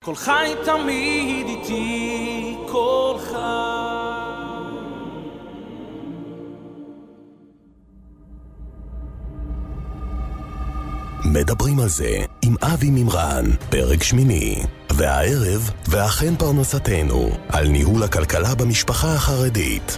כל חי תמיד איתי, כל חי. מדברים על זה עם אבי ממרן, פרק 8. והערב, ואכן פרנסתנו, על ניהול הכלכלה במשפחה החרדית.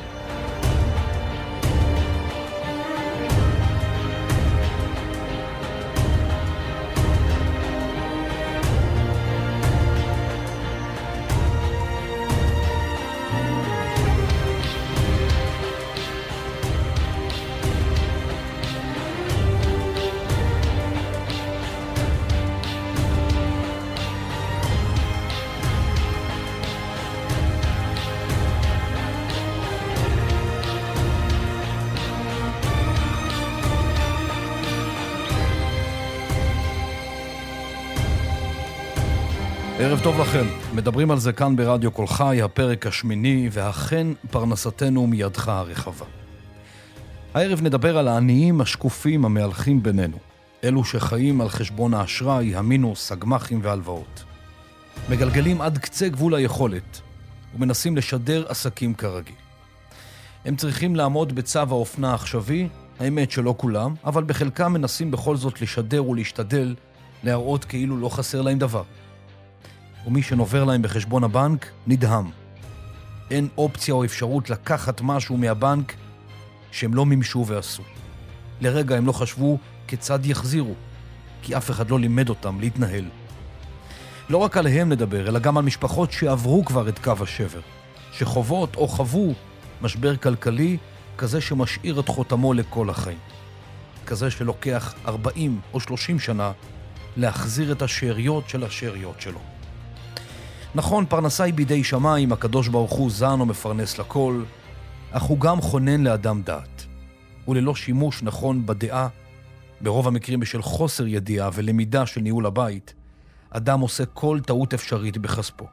ערב טוב לכם, מדברים על זה כאן ברדיו כל חי, הפרק 8, ואכן פרנסתנו מידך הרחבה. הערב נדבר על העניים השקופים המהלכים בינינו, אלו שחיים על חשבון האשראי, המינוס, הגמחים והלוואות. מגלגלים עד קצה גבול היכולת, ומנסים לשדר עסקים כרגיל. הם צריכים לעמוד בצו האופנה העכשווי, האמת שלא כולם, אבל בחלקם מנסים בכל זאת לשדר ולהשתדל, להראות כאילו לא חסר להם דבר. ומי שנובר להם בחשבון הבנק נדהם. אין אופציה או אפשרות לקחת משהו מהבנק שהם לא מימשו ועשו. לרגע הם לא חשבו כיצד יחזירו, כי אף אחד לא לימד אותם להתנהל. לא רק עליהם נדבר, אלא גם על משפחות שעברו כבר את קו השבר, שחוות או חוו משבר כלכלי כזה שמשאיר את חותמו לכל החיים. כזה שלוקח 40 או 30 שנה להחזיר את השאריות של השאריות שלו. נכון, פרנסה היא בידי שמיים, הקדוש ברוך הוא זן ומפרנס לכל, אך הוא גם חונן לאדם דעת. וללא שימוש נכון בדעה, ברוב המקרים בשל חוסר ידיעה ולמידה של ניהול הבית, אדם עושה כל טעות אפשרית בכספו.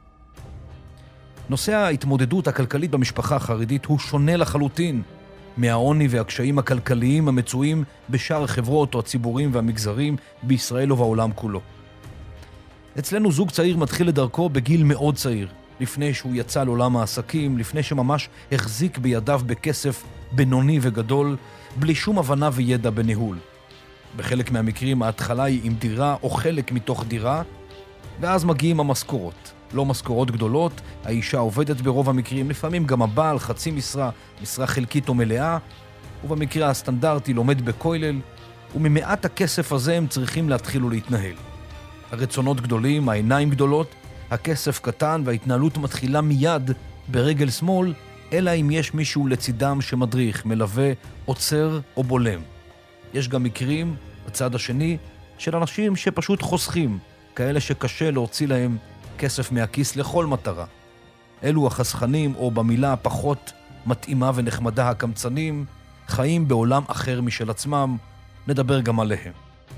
נושא ההתמודדות הכלכלית במשפחה החרדית הוא שונה לחלוטין מהעוני והקשיים הכלכליים המצויים בשאר החברות או הציבורים והמגזרים בישראל ובעולם כולו. אצלנו זוג צעיר מתחיל לדרכו בגיל מאוד צעיר, לפני שהוא יצא לעולם העסקים, לפני שממש החזיק בידיו בכסף בינוני וגדול, בלי שום הבנה וידע בניהול. בחלק מהמקרים ההתחלה היא עם דירה או חלק מתוך דירה, ואז מגיעים המשכורות. לא משכורות גדולות, האישה עובדת ברוב המקרים, לפעמים גם הבעל חצי משרה, משרה חלקית או מלאה, ובמקרה הסטנדרטי לומד בכולל, וממעט הכסף הזה הם צריכים להתחיל ולהתנהל. הרצונות גדולים, העיניים גדולות, הכסף קטן וההתנהלות מתחילה מיד ברגל שמאל, אלא אם יש מישהו לצידם שמדריך, מלווה, עוצר או בולם. יש גם מקרים, בצד השני, של אנשים שפשוט חוסכים, כאלה שקשה להוציא להם כסף מהכיס לכל מטרה. אלו החסכנים, או במילה פחות מתאימה ונחמדה הקמצנים, חיים בעולם אחר משל עצמם, נדבר גם עליהם.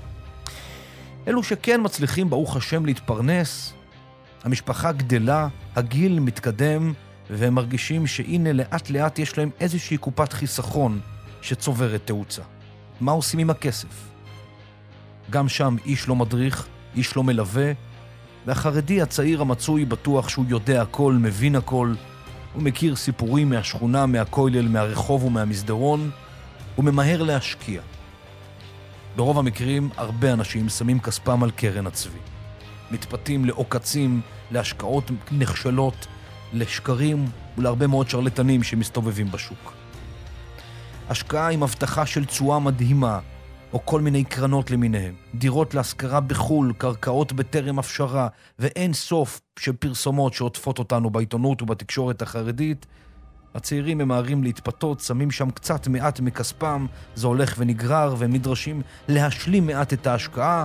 אלו שכן מצליחים ברוך השם להתפרנס, המשפחה גדלה, הגיל מתקדם, והם מרגישים שהנה לאט לאט יש להם איזושהי קופת חיסכון שצוברת תאוצה. מה עושים עם הכסף? גם שם איש לא מדריך, איש לא מלווה, והחרדי הצעיר המצוי בטוח שהוא יודע הכל, מבין הכל, הוא מכיר סיפורים מהשכונה, מהכולל, מהרחוב ומהמסדרון, הוא ממהר להשקיע. ברוב המקרים הרבה אנשים שמים כספם על קרן הצבי. מתפתים לעוקצים, להשקעות נכשלות, לשקרים ולהרבה מאוד שרלטנים שמסתובבים בשוק. השקעה עם הבטחה של תשואה מדהימה, או כל מיני קרנות למיניהם, דירות להשכרה בחול, קרקעות בטרם אפשרה, ואין סוף של פרסומות שעוטפות אותנו בעיתונות ובתקשורת החרדית. הצעירים ממהרים להתפתות, שמים שם קצת מעט מכספם, זה הולך ונגרר, והם נדרשים להשלים מעט את ההשקעה,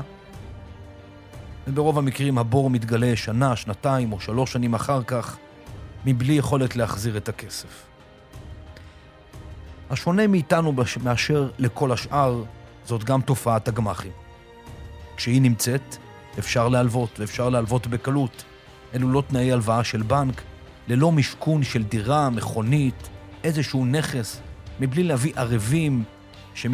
וברוב המקרים הבור מתגלה שנה, שנתיים או 3 שנים אחר כך, מבלי יכולת להחזיר את הכסף. השונה מאיתנו מאשר לכל השאר, זאת גם תופעת הגמחים. כשהיא נמצאת, אפשר להלוות, ואפשר להלוות בקלות. אלו לא תנאי הלוואה של בנק, ללא משכון של דירה, מכונית, איזשהו נכס, מבלי להביא ערבים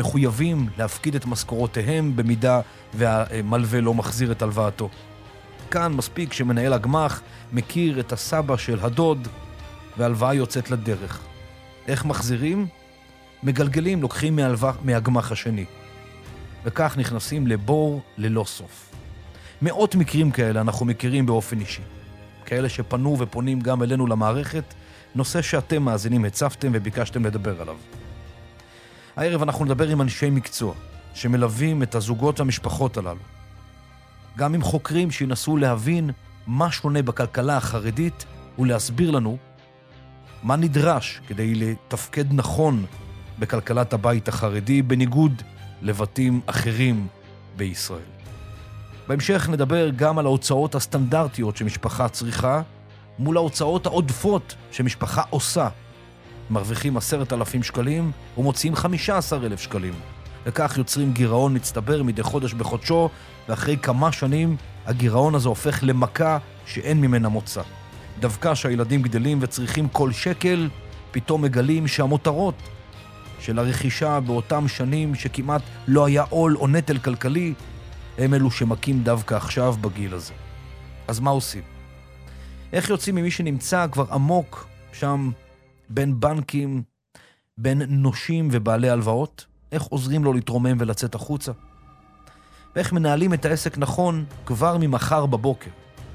שמחויבים להפקיד את משכורותיהם במידה והמלווה לא מחזיר את הלוואתו. וכאן מספיק שמנהל הגמח מכיר את הסבא של הדוד, והלוואה יוצאת לדרך. איך מחזירים? מגלגלים, לוקחים מהגמח השני. וכך נכנסים לבור ללא סוף. מאות מקרים כאלה אנחנו מכירים באופן אישי. כאלה שפנו ופונים גם אלינו למערכת, נושא שאתם מאזינים הצפתם וביקשתם לדבר עליו. הערב אנחנו נדבר עם אנשי מקצוע שמלווים את הזוגות והמשפחות הללו. גם עם חוקרים שינסו להבין מה שונה בכלכלה החרדית ולהסביר לנו מה נדרש כדי לתפקד נכון בכלכלת הבית החרדי בניגוד לבתים אחרים בישראל. בהמשך נדבר גם על ההוצאות הסטנדרטיות שמשפחה צריכה מול ההוצאות העודפות שמשפחה עושה. מרוויחים 10,000 שקלים ומוציאים 15,000 שקלים. וכך יוצרים גירעון מצטבר מדי חודש בחודשו, ואחרי כמה שנים הגירעון הזה הופך למכה שאין ממנה מוצא. דווקא שהילדים גדלים וצריכים כל שקל, פתאום מגלים שהמותרות של הרכישה באותם שנים שכמעט לא היה עול או נטל כלכלי, הם אלו שמקים דווקא עכשיו בגיל הזה. אז מה עושים? איך יוצאים ממי שנמצא כבר עמוק שם בין בנקים, בין נושים ובעלי הלוואות? איך עוזרים לו להתרומם ולצאת החוצה? ואיך מנהלים את העסק נכון כבר ממחר בבוקר?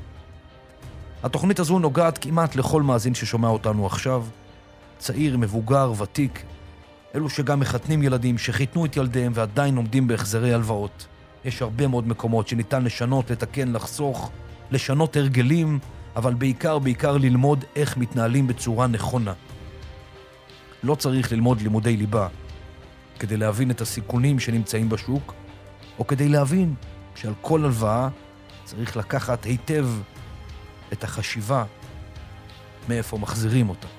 התוכנית הזו נוגעת כמעט לכל מאזין ששומע אותנו עכשיו, צעיר, מבוגר, ותיק, אלו שגם מחתנים ילדים, שחיתנו את ילדיהם ועדיין עומדים בהחזרי הלוואות. יש הרבה מאוד מקומות שניתן לשנות, לתקן, לחסוך, לשנות הרגלים, אבל בעיקר ללמוד איך מתנהלים בצורה נכונה. לא צריך ללמוד לימודי ליבה כדי להבין את הסיכונים שנמצאים בשוק, או כדי להבין שעל כל הלוואה צריך לקחת היטב את החשיבה מאיפה מחזירים אותה.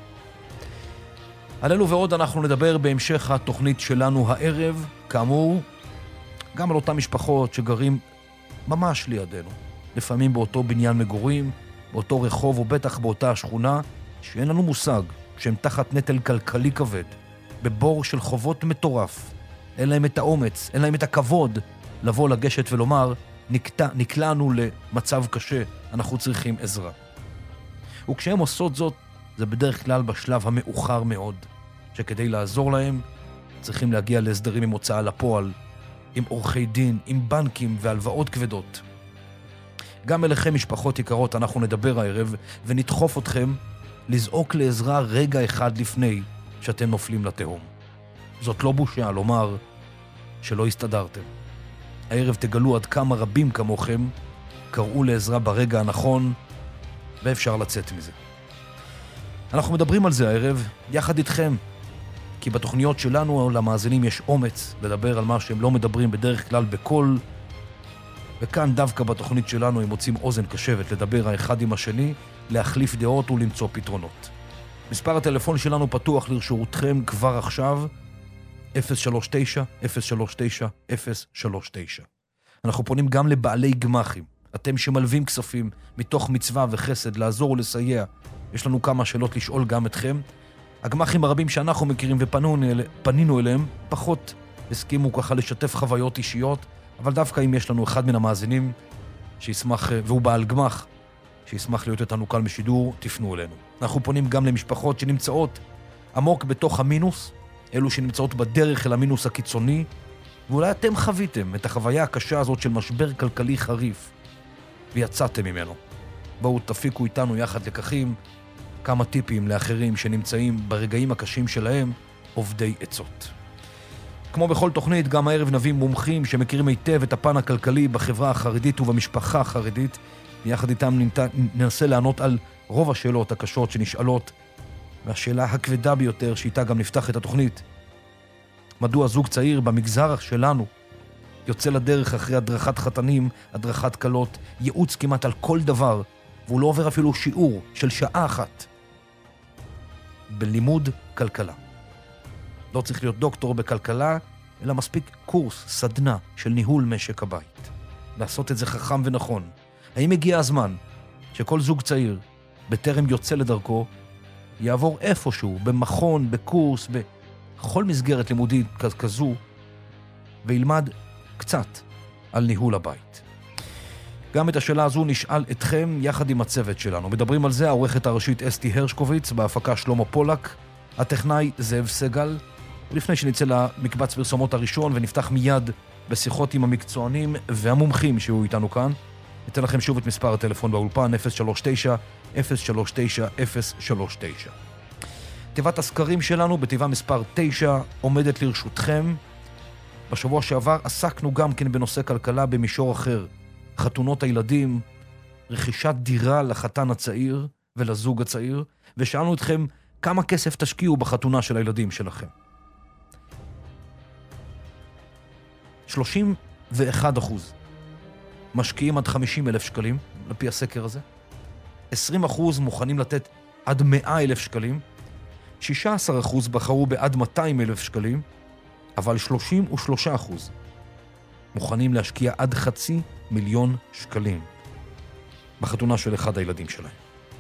על אלו ועוד אנחנו נדבר בהמשך התוכנית שלנו הערב, כאמור, גם על אותם משפחות שגרים ממש לידינו, לפעמים באותו בניין מגורים, באותו רחוב או בטח באותה השכונה, שאין לנו מושג שהם תחת נטל כלכלי כבד, בבור של חובות מטורף. אין להם את האומץ, אין להם את הכבוד לבוא לגשת ולומר, נקלענו למצב קשה, אנחנו צריכים עזרה. וכשהם עושות זאת, זה בדרך כלל בשלב המאוחר מאוד, שכדי לעזור להם צריכים להגיע להסדרים עם הוצאה לפועל, עם עורכי דין, עם בנקים והלוואות כבדות. גם אליכם משפחות יקרות אנחנו נדבר הערב ונדחוף אתכם לזעוק לעזרה רגע אחד לפני שאתם נופלים לתהום. זאת לא בושה לומר שלא הסתדרתם. הערב תגלו עד כמה רבים כמוכם קראו לעזרה ברגע הנכון ואפשר לצאת מזה. אנחנו מדברים על זה הערב יחד איתכם, כי בתוכניות שלנו למאזינים יש אומץ לדבר על מה שהם לא מדברים בדרך כלל בקול, וכאן דווקא בתוכנית שלנו הם מוצאים אוזן קשבת לדבר האחד עם השני, להחליף דעות ולמצוא פתרונות. מספר הטלפון שלנו פתוח לרשותכם כבר עכשיו, 039-039-039. אנחנו פונים גם לבעלי גמחים, אתם שמלווים כספים מתוך מצווה וחסד לעזור ולסייע. יש לנו כמה שאלות לשאול גם אתכם. הגמחים הרבים שאנחנו מכירים ופנינו אליהם פחות הסכימו ככה לשתף חוויות אישיות, אבל דווקא אם יש לנו אחד מן המאזינים שישמח, והוא בעל גמח, שישמח להיות איתנו כאן בשידור, תפנו אלינו. אנחנו פונים גם למשפחות שנמצאות עמוק בתוך המינוס, אלו שנמצאות בדרך אל המינוס הקיצוני, ואולי אתם חוויתם את החוויה הקשה הזאת של משבר כלכלי חריף, ויצאתם ממנו. בואו תפיקו איתנו יחד לקחים, כמה טיפים לאחרים שנמצאים ברגעים הקשים שלהם, עובדי עצות. כמו בכל תוכנית, גם הערב נביא מומחים שמכירים היטב את הפן הכלכלי בחברה החרדית ובמשפחה החרדית, ויחד איתם ננסה לענות על רוב השאלות הקשות שנשאלות, והשאלה הכבדה ביותר שאיתה גם נפתח את התוכנית, מדוע זוג צעיר במגזר שלנו יוצא לדרך אחרי הדרכת חתנים, הדרכת קלות, ייעוץ כמעט על כל דבר, והוא לא עובר אפילו שיעור של שעה אחת בלימוד כלכלה. לא צריך להיות דוקטור בכלכלה, אלא מספיק קורס, סדנה של ניהול משק הבית. לעשות את זה חכם ונכון. האם הגיע הזמן שכל זוג צעיר בטרם יוצא לדרכו יעבור איפשהו, במכון, בקורס, בכל מסגרת לימודית כזו, וילמד קצת על ניהול הבית. גם את השאלה הזו נשאל אתכם יחד עם הצוות שלנו. מדברים על זה העורכת הראשית אסתי הרשקוביץ, בהפקה שלמה פולק, הטכנאי זאב סגל. ולפני שנצא למקבץ פרסומות הראשון ונפתח מיד בשיחות עם המקצוענים והמומחים שהוא איתנו כאן, ניתן לכם שוב את מספר הטלפון באולפן 039-039-039. תיבת הסקרים שלנו בתיבה מספר 9 עומדת לרשותכם. בשבוע שעבר עסקנו גם כן בנושא כלכלה במישור אחר, חתונות הילדים, רכישת דירה לחתן הצעיר ולזוג הצעיר, ושאלנו אתכם כמה כסף תשקיעו בחתונה של הילדים שלכם. 31% משקיעים עד 50,000 שקלים, לפי הסקר הזה. 20% מוכנים לתת עד 100,000 שקלים. 16% בחרו בעד 200,000 שקלים, אבל 33% מוכנים להשקיע עד 500,000 שקלים בחתונה של אחד הילדים שלהם.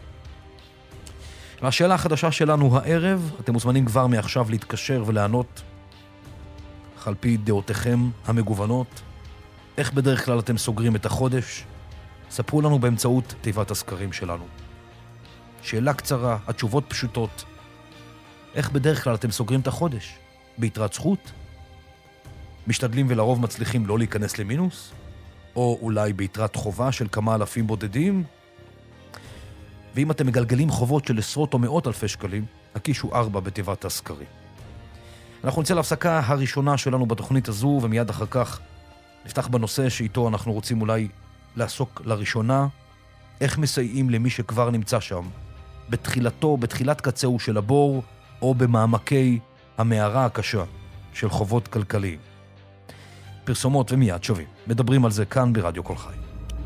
והשאלה החדשה שלנו הערב, אתם מוזמנים כבר מעכשיו להתקשר ולענות על פי דעותיכם המגוונות. איך בדרך כלל אתם סוגרים את החודש? ספרו לנו באמצעות תיבת הסקרים שלנו. שאלה קצרה, התשובות פשוטות. איך בדרך כלל אתם סוגרים את החודש? ביתרת זכות? משתדלים ולרוב מצליחים לא להיכנס למינוס? או אולי ביתרת חובה של כמה אלפים בודדים? ואם אתם מגלגלים חובות של עשרות או מאות אלפי שקלים, הקישו 4 בתיבת הסקרים. אנחנו נצא להפסקה הראשונה שלנו בתוכנית הזו, ומיד אחר כך נפתח בנושא שאיתו אנחנו רוצים אולי לעסוק לראשונה, איך מסייעים למי שכבר נמצא שם, בתחילת קצהו של הבור, או במעמקי המערה הקשה של חובות כלכליים. פרסומות ומיד שווים. מדברים על זה כאן ברדיו כל חי.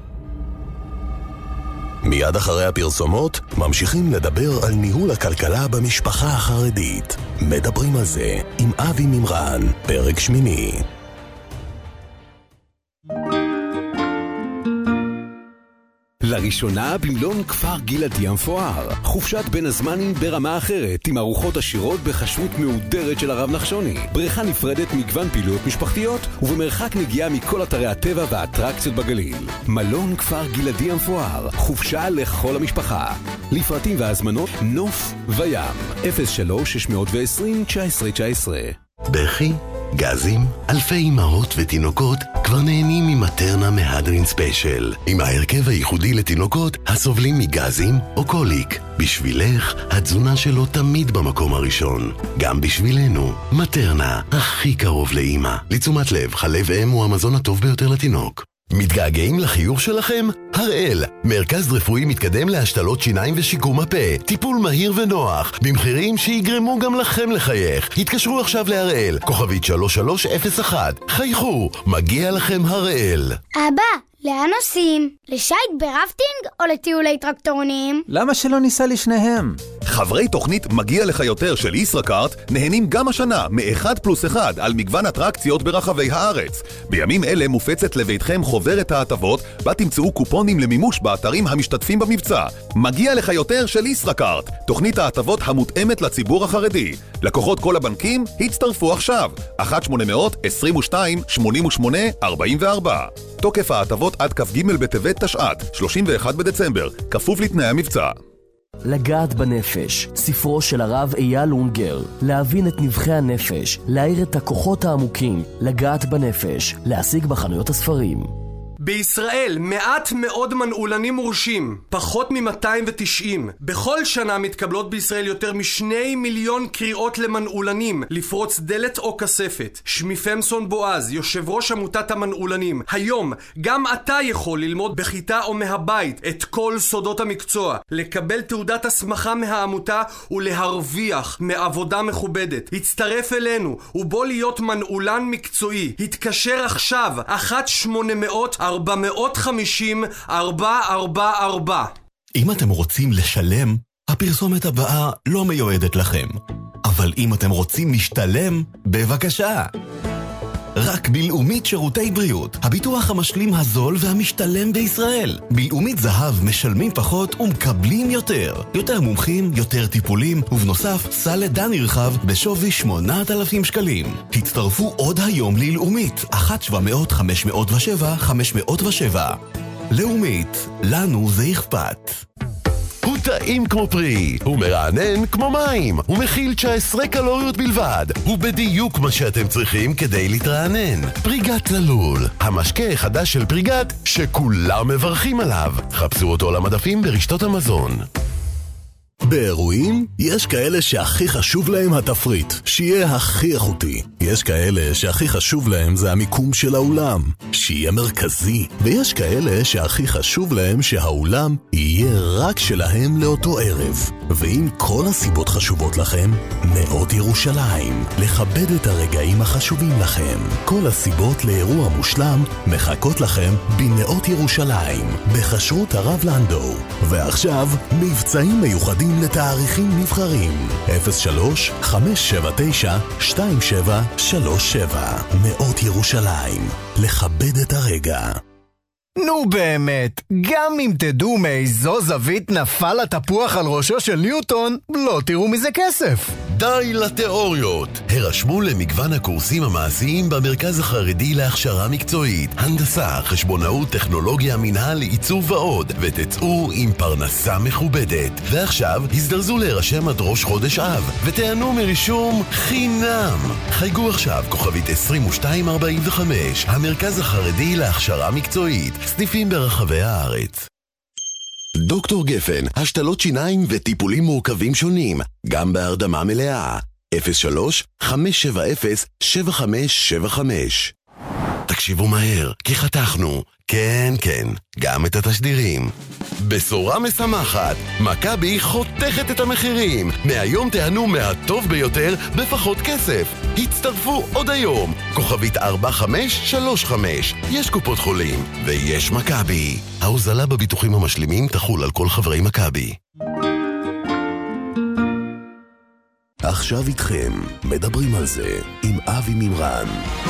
מיד אחרי הפרסומות ממשיכים לדבר על ניהול הכלכלה במשפחה החרדית. מדברים על זה עם אבי ממרן, פרק 8. לראשונה במלון כפר גלעדי המפואר, חופשת בין הזמנים ברמה אחרת, עם ארוחות עשירות בחשבות מהודרת של הרב נחשוני, בריכה נפרדת, מגוון פעילויות משפחתיות, ובמרחק נגיעה מכל אתרי הטבע והאטרקציות בגליל. מלון כפר גלעדי המפואר, חופשה לכל המשפחה. לפרטים והזמנות נוף וים, 03-620-1919. בכי, גזים, אלפי אמהות ותינוקות כבר נהנים ממטרנה מהדרין ספיישל, עם ההרכב הייחודי לתינוקות הסובלים מגזים או קוליק. בשבילך, התזונה שלו תמיד במקום הראשון. גם בשבילנו, מטרנה, הכי קרוב לאמא. לתשומת לב, חלב אם הוא המזון הטוב ביותר לתינוק. מתגעגעים לחיוך שלכם? הראל, מרכז רפואי מתקדם להשתלות שיניים ושיקום הפה, טיפול מהיר ונוח, במחירים שיגרמו גם לכם לחייך. התקשרו עכשיו להראל, כוכבית 3301. חייכו, מגיע לכם הראל. אבא, לאן נוסעים? לשייט ברפטינג או לטיולי טרקטורונים? למה שלא ניסע לשניהם? חברי תוכנית מגיע לך יותר של ישראכרט נהנים גם השנה מ1+1 על מגוון אטרקציות ברחבי הארץ. בימים אלה מופצת לביתכם חוברת ההטבות, בה תמצאו קופונים למימוש באתרים המשתתפים במבצע. מגיע לך יותר של ישראכרט, תוכנית ההטבות המותאמת לציבור החרדי. לקוחות כל הבנקים הצטרפו עכשיו, 1-800-22-88-44. תוקף ההטבות עד כ"ג בטבת תשע"ט, 31 בדצמבר, כפוף לתנאי המבצע. לגעת בנפש, ספרו של הרב אייל אונגר. להבין את נבחי הנפש, להאיר את הכוחות העמוקים. לגעת בנפש, להשיג בחנויות הספרים. בישראל מעט מאוד מנעולנים מורשים, פחות מ-290. בכל שנה מתקבלות בישראל יותר מ2 מיליון קריאות למנעולנים, לפרוץ דלת או כספת. שמי פמסון בועז, יושב ראש עמותת המנעולנים. היום גם אתה יכול ללמוד בכיתה או מהבית את כל סודות המקצוע, לקבל תעודת הסמכה מהעמותה ולהרוויח מעבודה מכובדת. הצטרף אלינו ובוא להיות מנעולן מקצועי. התקשר עכשיו 1-800-450-444. אם אתם רוצים לשלם, הפרסומת הבאה לא מיועדת לכם. אבל אם אתם רוצים להשתלם, בבקשה. רק בלאומית שירותי בריאות, הביטוח המשלים הזול והמשתלם בישראל. בלאומית זהב משלמים פחות ומקבלים יותר. יותר מומחים, יותר טיפולים, ובנוסף סל לידה נרחב בשווי 8,000 שקלים. הצטרפו עוד היום ללאומית, 1-700-507-507. לאומית, לנו זה אכפת. הוא טעים כמו פרי, הוא מרענן כמו מים, הוא מכיל 19 קלוריות בלבד, הוא בדיוק מה שאתם צריכים כדי להתרענן. פריגת צלול, המשקה החדש של פריגת שכולם מברכים עליו. חפשו אותו על המדפים ברשתות המזון. באירועים יש כאלה שהכי חשוב להם התפריט, שיהיה הכי איכותי. יש כאלה שהכי חשוב להם זה המיקום של האולם, שיהיה מרכזי. ויש כאלה שהכי חשוב להם שהאולם יהיה רק שלהם לאותו ערב. ואם כל הסיבות חשובות לכם, נאות ירושלים, לכבד את הרגעים החשובים לכם. כל הסיבות לאירוע מושלם מחכות לכם בנאות ירושלים, בחשרות הרב לנדו. ועכשיו, מבצעים מיוחדים לתאריכים נבחרים. 03-579-2737. נאות ירושלים, לכבד את הרגע. נו באמת, גם אם תדעו מאיזו זווית נפל התפוח על ראשו של ניוטון, לא תראו מזה כסף. די לתיאוריות. הרשמו למגוון הקורסים המעשיים במרכז החרדי להכשרה מקצועית, הנדסה, חשבונאות, טכנולוגיה, מנהל, עיצוב ועוד, ותצאו עם פרנסה מכובדת. ועכשיו הזדרזו להירשם עד ראש חודש אב, ותענו מרישום חינם. חייגו עכשיו כוכבית 2245, המרכז החרדי להכשרה מקצועית, סניפים ברחבי הארץ. דוקטור גפן, השתלות שיניים וטיפולים מורכבים שונים, גם בהרדמה מלאה. 03-570-7575. תקשיבו מהר, כי חתכנו. כן, כן, גם את התשדירים. בשורה משמחת, מכבי חותכת את המחירים. מהיום תענו מהטוב ביותר בפחות כסף. הצטרפו עוד היום. כוכבית 4535. יש קופות חולים ויש מכבי. ההוזלה בביטוחים המשלימים תחול על כל חברי מכבי. עכשיו איתכם, מדברים על זה עם אבי מימרן.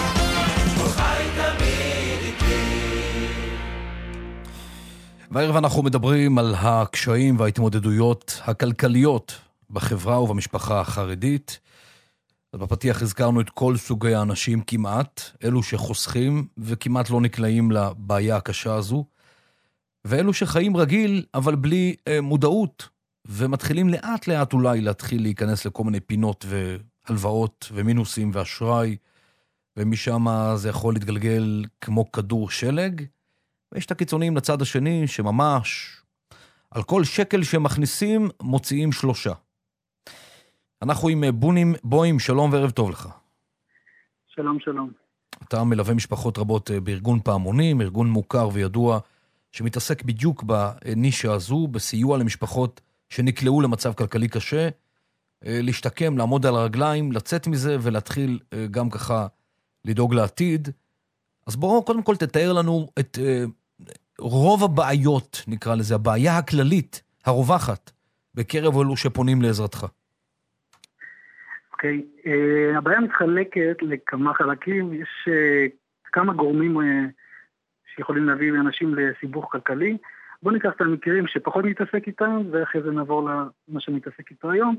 והערב אנחנו מדברים על הקשיים וההתמודדויות הכלכליות בחברה ובמשפחה החרדית. בפתיח הזכרנו את כל סוגי האנשים כמעט, אלו שחוסכים וכמעט לא נקלעים לבעיה הקשה הזו, ואלו שחיים רגיל אבל בלי מודעות, ומתחילים לאט לאט אולי להתחיל להיכנס לכל מיני פינות והלוואות ומינוסים ואשראי, ומשם זה יכול להתגלגל כמו כדור שלג. ויש את הקיצוניים לצד השני שממש על כל שקל שמכניסים מוציאים 3. אנחנו עם בוים, שלום וערב טוב לך. שלום, שלום. אתה מלווה משפחות רבות בארגון פעמונים, ארגון מוכר וידוע שמתעסק בדיוק בנישה הזו, בסיוע למשפחות שנקלעו למצב כלכלי קשה, להשתקם, לעמוד על הרגליים, לצאת מזה ולהתחיל גם ככה לדאוג לעתיד. אז בואו קודם כל תתאר לנו את רוב הבעיות, נקרא לזה, הבעיה הכללית, הרווחת, בקרב אלו שפונים לעזרתך. אוקיי, הבעיה מתחלקת לכמה חלקים, יש כמה גורמים שיכולים להביא אנשים לסיבוך כלכלי. בואו ניקח את המקרים שפחות נתעסק איתם, ואחרי זה נעבור למה שנתעסק איתו היום.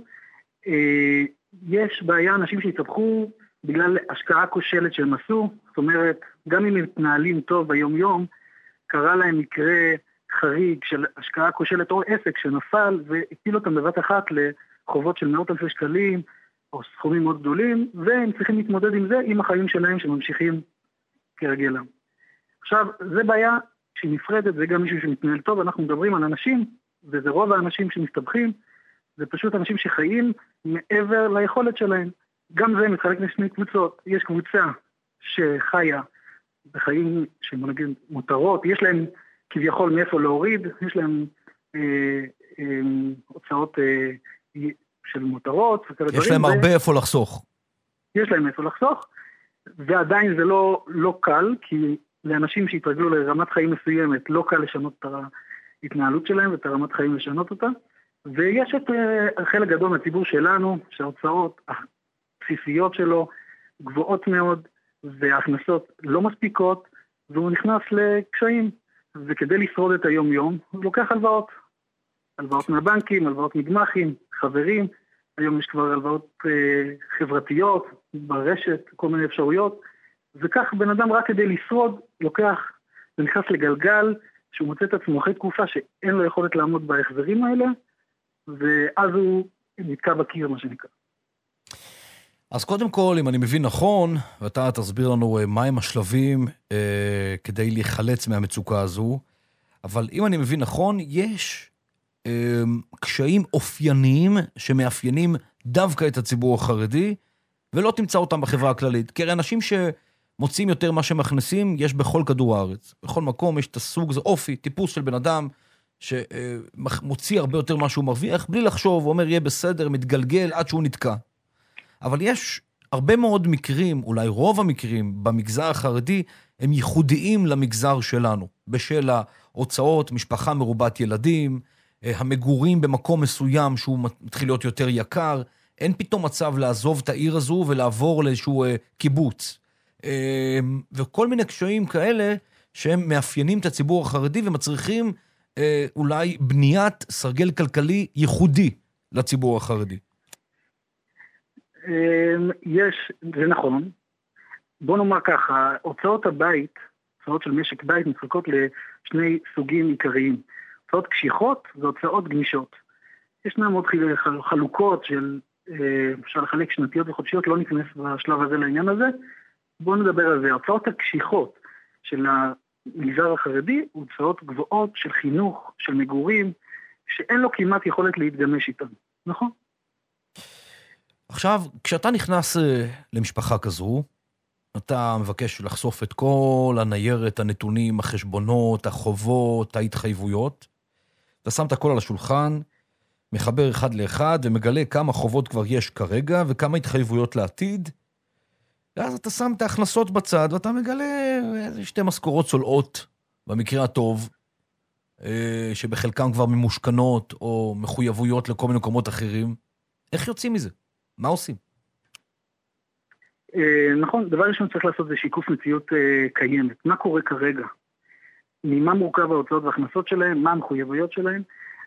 יש בעיה אנשים שהתהפכו בגלל השקעה כושלת שהם עשו, זאת אומרת, גם אם הם מתנהלים טוב ביום יום, קרה להם מקרה חריג של השקעה כושלת או עסק שנפל, והפיל אותם בבת אחת לחובות של מאות אלפי שקלים, או סכומים מאוד גדולים, והם צריכים להתמודד עם זה, עם החיים שלהם שממשיכים כרגלם. עכשיו, זה בעיה שהיא נפרדת, זה גם מישהו שמתנהל טוב, אנחנו מדברים על אנשים, וזה רוב האנשים שמסתבכים, זה פשוט אנשים שחיים מעבר ליכולת שלהם. גם זה מתחלק לשני קבוצות. יש קבוצה שחיה בחיים שנגיד מותרות, יש להם כביכול מאיפה להוריד, יש להם הוצאות של מותרות. יש להם הרבה איפה לחסוך. יש להם איפה לחסוך, ועדיין זה לא קל, כי לאנשים שהתרגלו לרמת חיים מסוימת, לא קל לשנות את ההתנהלות שלהם ואת הרמת חיים לשנות אותה. ויש את חלק גדול מהציבור שלנו, שההוצאות הבסיסיות שלו גבוהות מאוד, וההכנסות לא מספיקות, והוא נכנס לקשיים. וכדי לשרוד את היום-יום, הוא לוקח הלוואות. הלוואות מהבנקים, הלוואות מגמחים, חברים. היום יש כבר הלוואות חברתיות, ברשת, כל מיני אפשרויות. וכך בן אדם רק כדי לשרוד, לוקח, ונכנס לגלגל שהוא מוצא את עצמו אחרי תקופה שאין לו יכולת לעמוד בהחזרים האלה, ואז הוא נתקע בקיר, מה שנקרא. אז קודם כל, אם אני מבין נכון, ואתה תסביר לנו מהם השלבים כדי להיחלץ מהמצוקה הזו, אבל אם אני מבין נכון, יש קשיים אופייניים שמאפיינים דווקא את הציבור החרדי, ולא תמצא אותם בחברה הכללית. כי אנשים שמוצאים יותר מה שמכנסים, יש בכל כדור הארץ. בכל מקום יש את הסוג, זה אופי, טיפוס של בן אדם, שמוציא הרבה יותר מה שהוא מרוויח, בלי לחשוב, הוא אומר, יהיה בסדר, מתגלגל עד שהוא נתקע. אבל יש הרבה מאוד מקרים, אולי רוב המקרים, במגזר החרדי, הם ייחודיים למגזר שלנו. בשל ההוצאות, משפחה מרובת ילדים, המגורים במקום מסוים שהוא מתחיל להיות יותר יקר, אין פתאום מצב לעזוב את העיר הזו ולעבור לאיזשהו קיבוץ. וכל מיני קשיים כאלה שהם מאפיינים את הציבור החרדי ומצריכים אולי בניית סרגל כלכלי ייחודי לציבור החרדי. זה נכון. בוא נאמר ככה, הוצאות הבית, הוצאות של משק בית מתחלקות לשני סוגים עיקריים. הוצאות קשיחות והוצאות גמישות. ישנם עוד חלוקות של, אפשר לחלק שנתיות וחודשיות, לא ניכנס בשלב הזה לעניין הזה. בואו נדבר על זה. ההוצאות הקשיחות של המגזר החרדי, הוצאות גבוהות של חינוך, של מגורים, שאין לו כמעט יכולת להתגמש איתם. נכון? עכשיו, כשאתה נכנס למשפחה כזו, אתה מבקש לחשוף את כל הניירת, הנתונים, החשבונות, החובות, ההתחייבויות. אתה שם את הכל על השולחן, מחבר אחד לאחד, ומגלה כמה חובות כבר יש כרגע, וכמה התחייבויות לעתיד. ואז אתה שם את ההכנסות בצד, ואתה מגלה שתי משכורות צולעות, במקרה הטוב, שבחלקם כבר ממושכנות, או מחויבויות לכל מיני מקומות אחרים. איך יוצאים מזה? מה עושים? נכון, דבר ראשון צריך לעשות זה שיקוף מציאות קיימת. מה קורה כרגע? ממה מורכב ההוצאות וההכנסות שלהם, מה המחויבויות שלהם,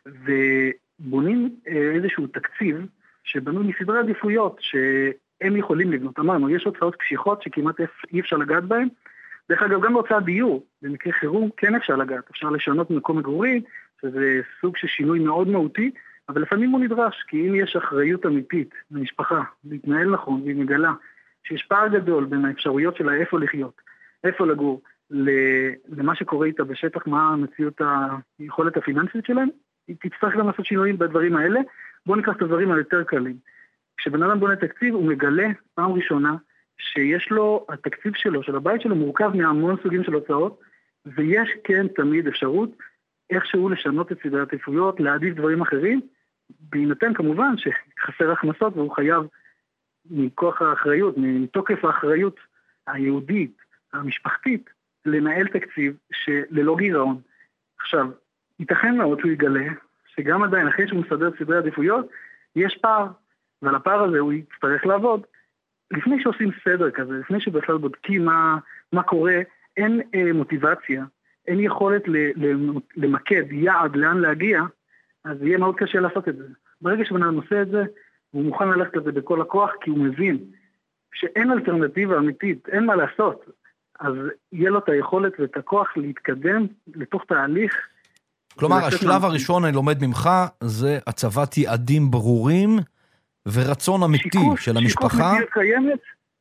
ובונים איזשהו תקציב שבנוי מסדרי עדיפויות שהם יכולים לבנות. אמרנו, יש הוצאות קשיחות שכמעט אי אפשר לגעת בהן. דרך אגב, גם בהוצאת דיור, במקרה חירום, כן אפשר לגעת. אפשר לשנות מקום מגורי, שזה סוג של שינוי מאוד מהותי, אבל לפעמים הוא נדרש, כי אם יש אחריות אמיתית למשפחה, להתנהל נכון, והיא מגלה שיש פער גדול בין האפשרויות שלה איפה לחיות, איפה לגור, למה שקורה איתה בשטח, מה המציאות היכולת הפיננסית שלהם, היא תצטרך גם לעשות שינויים בדברים האלה. בואו ניקח את הדברים היותר קלים. כשבן אדם בונה תקציב, הוא מגלה פעם ראשונה שיש לו, התקציב שלו, של הבית שלו, מורכב מהמון סוגים של הוצאות, ויש כן תמיד אפשרות איכשהו לשנות את סדרי העדיפויות, להעדיף דברים אחרים, בהינתן כמובן שחסר הכנסות והוא חייב מכוח האחריות, מתוקף האחריות היהודית, המשפחתית, לנהל תקציב שללא גירעון. עכשיו, ייתכן מאוד שהוא יגלה שגם עדיין אחרי שהוא מסדר סדרי עדיפויות, יש פער, ועל הפער הזה הוא יצטרך לעבוד. לפני שעושים סדר כזה, לפני שבכלל בודקים מה קורה, אין מוטיבציה, אין יכולת למקד יעד לאן להגיע, אז יהיה מאוד קשה לעשות את זה. ברגע שבן אדם עושה את זה, הוא מוכן ללכת לזה בכל הכוח, כי הוא מבין שאין אלטרנטיבה אמיתית, אין מה לעשות. אז יהיה לו את היכולת ואת הכוח להתקדם לתוך תהליך. כלומר, השלב הראשון אני לומד ממך, זה הצבת יעדים ברורים, ורצון אמיתי של המשפחה. שיקוף מציאות קיימת,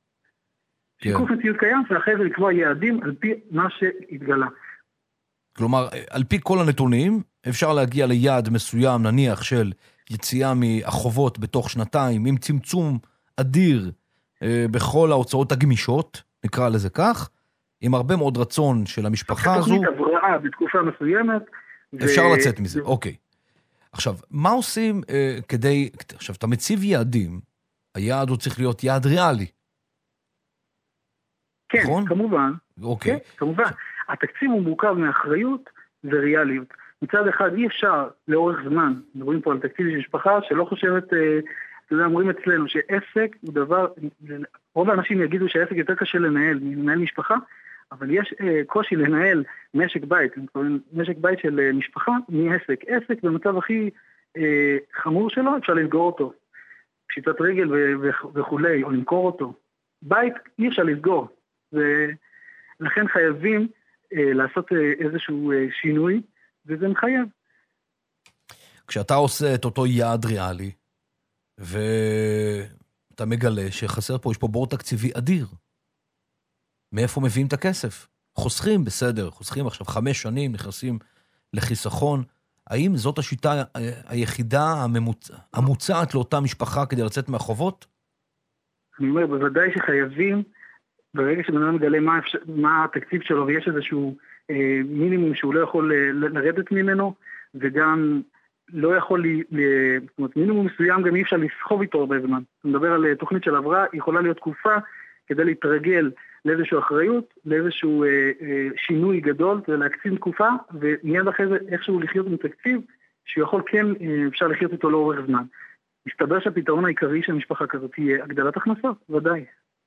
שיקוף מציאות קיימת, ואחרי זה לקבוע יעדים על פי מה שהתגלה. כלומר, על פי כל הנתונים, אפשר להגיע ליעד מסוים, נניח, של יציאה מהחובות בתוך שנתיים, עם צמצום אדיר בכל ההוצאות הגמישות, נקרא לזה כך, עם הרבה מאוד רצון של המשפחה הזו. תוכנית הבראה בתקופה מסוימת. אפשר לצאת מזה, אוקיי. עכשיו, מה עושים כדי, עכשיו, אתה מציב יעדים, היעד הוא צריך להיות יעד ריאלי. כן, נכון? כמובן. אוקיי. כן, כמובן. התקציב הוא מורכב מאחריות וריאליות. מצד אחד אי אפשר לאורך זמן, מדברים פה על תקציב של משפחה שלא חושבת, אומרים אצלנו שעסק הוא דבר, רוב האנשים יגידו שהעסק יותר קשה לנהל משפחה, אבל יש קושי לנהל משק בית, משק בית של משפחה מעסק. עסק במצב הכי חמור שלו, אפשר לסגור אותו, פשיטת רגל וכולי, או למכור אותו. בית אי אפשר לסגור, ולכן חייבים לעשות איזשהו שינוי, וזה מחייב. כשאתה עושה את אותו יעד ריאלי, ואתה מגלה שחסר פה, יש פה בור תקציבי אדיר. מאיפה מביאים את הכסף? חוסכים, בסדר, חוסכים עכשיו 5 שנים, נכנסים לחיסכון. האם זאת השיטה היחידה המוצעת לאותה משפחה כדי לצאת מהחובות? אני אומר, בוודאי שחייבים, ברגע שבן אדם מגלה מה התקציב שלו, ויש איזשהו מינימום שהוא לא יכול לרדת ממנו, וגם לא יכול, זאת אומרת, מינימום מסוים גם אי אפשר לסחוב איתו הרבה זמן. אתה מדבר על תוכנית של הבראה, היא יכולה להיות תקופה כדי להתרגל לאיזושהי אחריות, לאיזשהו שינוי גדול, ולהקצין תקופה, ומיד אחרי זה איכשהו לחיות עם תקציב, שהוא יכול כן, אפשר לחיות איתו לאורך זמן. מסתבר שהפתרון העיקרי של משפחה כזאת תהיה הגדלת הכנסות, ודאי.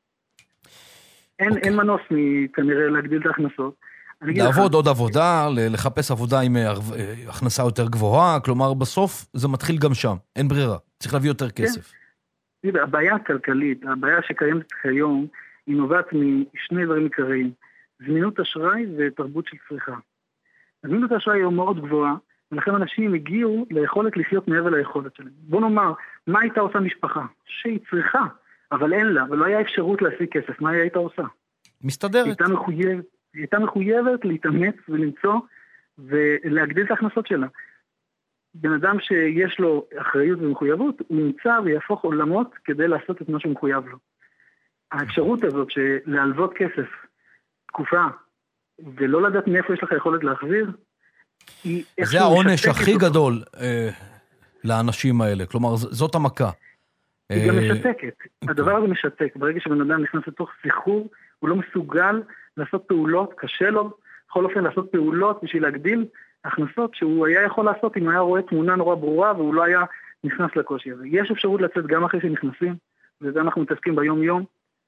אין מנוס כנראה להגדיל את ההכנסות. לעבוד עוד עבודה, לחפש עבודה עם הכנסה יותר גבוהה, כלומר בסוף זה מתחיל גם שם, אין ברירה, צריך להביא יותר כסף. הבעיה הכלכלית, הבעיה שקיימת כיום, היא נובעת משני דברים עיקריים, זמינות אשראי ותרבות של צריכה. זמינות האשראי היא מאוד גבוהה, ולכן אנשים הגיעו ליכולת לחיות מעבר ליכולת שלהם. בוא נאמר, מה הייתה עושה משפחה? שהיא צריכה, אבל אין לה, ולא היה אפשרות להשיג כסף, מה היא הייתה עושה? מסתדרת. היא הייתה מחויבת להתאמץ ולמצוא ולהגדיל את ההכנסות שלה. בן אדם שיש לו אחריות ומחויבות, הוא נמצא ויהפוך עולמות כדי לעשות את מה שהוא מחויב לו. האפשרות הזאת שלהלוות כסף תקופה, ולא לדעת מאיפה יש לך יכולת להחזיר, זה העונש הכי גדול לאנשים האלה, כלומר זאת המכה. היא גם משתקת, הדבר הזה משתק, ברגע שבן אדם נכנס לתוך סחרור, הוא לא מסוגל לעשות פעולות, קשה לו, בכל אופן לעשות פעולות בשביל להגדיל הכנסות שהוא היה יכול לעשות אם היה רואה תמונה נורא ברורה והוא לא היה נכנס לקושי הזה. יש אפשרות לצאת גם אחרי שנכנסים, וזה אנחנו מתעסקים ביום יום,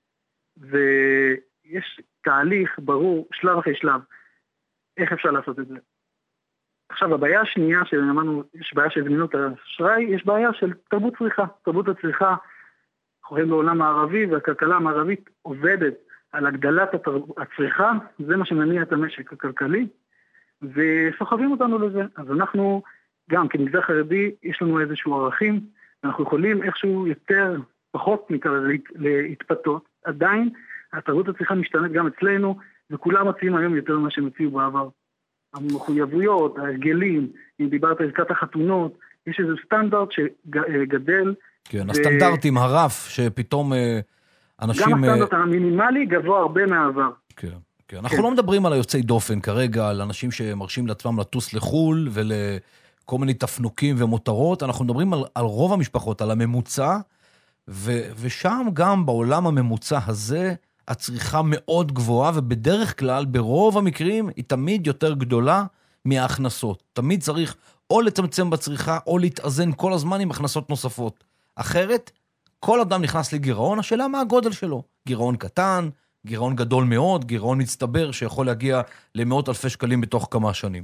ויש תהליך ברור, שלב אחרי שלב, איך אפשר לעשות את זה. עכשיו, הבעיה השנייה שאמרנו, יש בעיה של זמינות האשראי, יש בעיה של תרבות צריכה. תרבות הצריכה, אנחנו רואים בעולם הערבי, והכלכלה המערבית עובדת על הגדלת הצריכה, זה מה שמניע את המשק הכלכלי, וסוחבים אותנו לזה. אז אנחנו, גם כמגזר חרדי, יש לנו איזשהו ערכים, אנחנו יכולים איכשהו יותר, פחות מכזה להתפתות, עדיין התרבות הצריכה משתנת גם אצלנו, וכולם מציעים היום יותר ממה שהם הציעו בעבר. המחויבויות, ההרגלים, אם דיברת על עסקת החתונות, יש איזה סטנדרט שגדל. כן, הסטנדרטים, הרף, שפתאום אנשים... גם הסטנדרט המינימלי גבוה הרבה מהעבר. כן, כן. אנחנו לא מדברים על היוצאי דופן כרגע, על אנשים שמרשים לעצמם לטוס לחול, ולכל מיני תפנוקים ומותרות, אנחנו מדברים על רוב המשפחות, על הממוצע, ושם גם בעולם הממוצע הזה, הצריכה מאוד גבוהה, ובדרך כלל, ברוב המקרים, היא תמיד יותר גדולה מההכנסות. תמיד צריך או לצמצם בצריכה, או להתאזן כל הזמן עם הכנסות נוספות. אחרת, כל אדם נכנס לגירעון, השאלה מה הגודל שלו. גירעון קטן, גירעון גדול מאוד, גירעון מצטבר, שיכול להגיע למאות אלפי שקלים בתוך כמה שנים.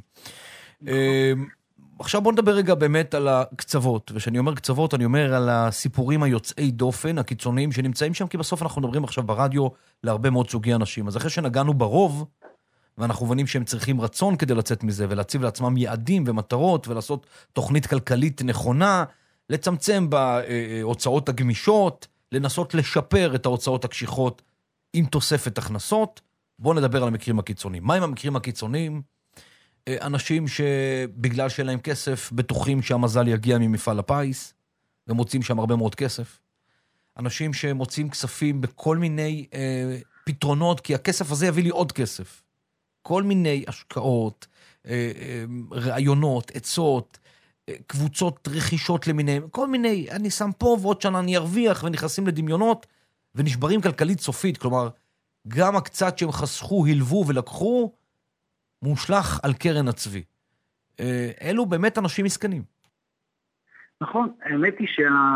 עכשיו בוא נדבר רגע באמת על הקצוות, ושאני אומר קצוות, אני אומר על הסיפורים היוצאי דופן, הקיצוניים שנמצאים שם, כי בסוף אנחנו מדברים עכשיו ברדיו להרבה מאוד סוגי אנשים. אז אחרי שנגענו ברוב, ואנחנו מבינים שהם צריכים רצון כדי לצאת מזה, ולהציב לעצמם יעדים ומטרות, ולעשות תוכנית כלכלית נכונה, לצמצם בהוצאות הגמישות, לנסות לשפר את ההוצאות הקשיחות עם תוספת הכנסות. בואו נדבר על המקרים הקיצוניים. מה עם המקרים הקיצוניים? אנשים שבגלל שאין להם כסף, בטוחים שהמזל יגיע ממפעל הפיס, ומוצאים שם הרבה מאוד כסף. אנשים שמוצאים כספים בכל מיני פתרונות, כי הכסף הזה יביא לי עוד כסף. כל מיני השקעות, רעיונות, עצות, קבוצות רכישות למיניהם, כל מיני, אני שם פה ועוד שנה אני ארוויח, ונכנסים לדמיונות, ונשברים כלכלית סופית, כלומר, גם הקצת שהם חסכו, הלוו ולקחו, מושלח על קרן הצבי. אלו באמת אנשים מסכנים. נכון, האמת היא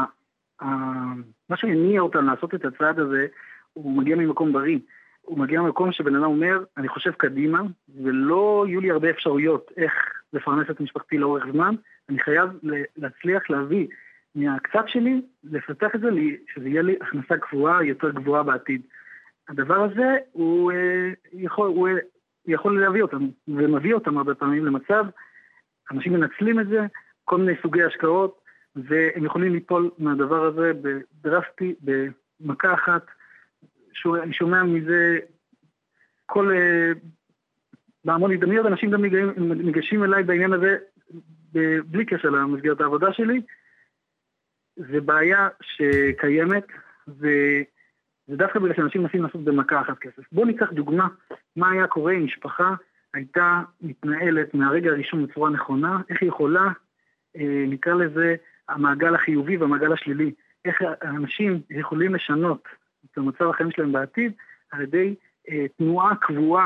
מה שהניע אותם לעשות את הצעד הזה, הוא מגיע ממקום בריא. הוא מגיע ממקום שבן אדם אומר, אני חושב קדימה, ולא יהיו לי הרבה אפשרויות איך לפרנס את משפחתי לאורך זמן, אני חייב להצליח להביא מהקצת שלי, לפתח את זה, שזה יהיה לי הכנסה קבועה, יותר גבוהה בעתיד. הדבר הזה הוא יכול להביא אותם, ומביא אותם הרבה פעמים למצב, אנשים מנצלים את זה, כל מיני סוגי השקעות, והם יכולים ליפול מהדבר הזה דרסטי, במכה אחת, אני שומע מזה כל... בהמון הזדמנויות, אנשים גם ניגשים אליי בעניין הזה, בלי קשר למסגרת העבודה שלי, זה בעיה שקיימת, וזה דווקא בגלל שאנשים מנסים לעשות במכה אחת כסף. בואו ניקח דוגמה, מה היה קורה אם משפחה הייתה מתנהלת מהרגע הראשון בצורה נכונה, איך היא יכולה, נקרא לזה, המעגל החיובי והמעגל השלילי, איך האנשים יכולים לשנות את המצב החיים שלהם בעתיד, על ידי תנועה קבועה,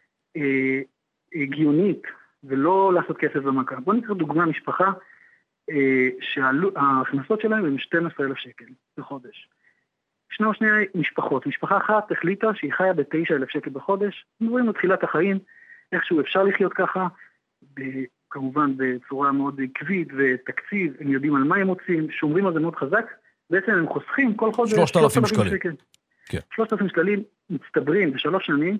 הגיונית, ולא לעשות כסף במכה. בואו נקרא דוגמה משפחה, שההכנסות שלהם הם 12,000 שקל בחודש. שני משפחות. משפחה אחת החליטה שהיא חיה ב9,000 שקל בחודש, מדברים על תחילת החיים, איכשהו אפשר לחיות ככה, כמובן בצורה מאוד עקבית ותקציב, הם יודעים על מה הם מוצאים, שומרים על זה מאוד חזק, בעצם הם חוסכים כל חודש 3,000 שקלים. כן. 3,000 שקלים מצטברים בשלוש שנים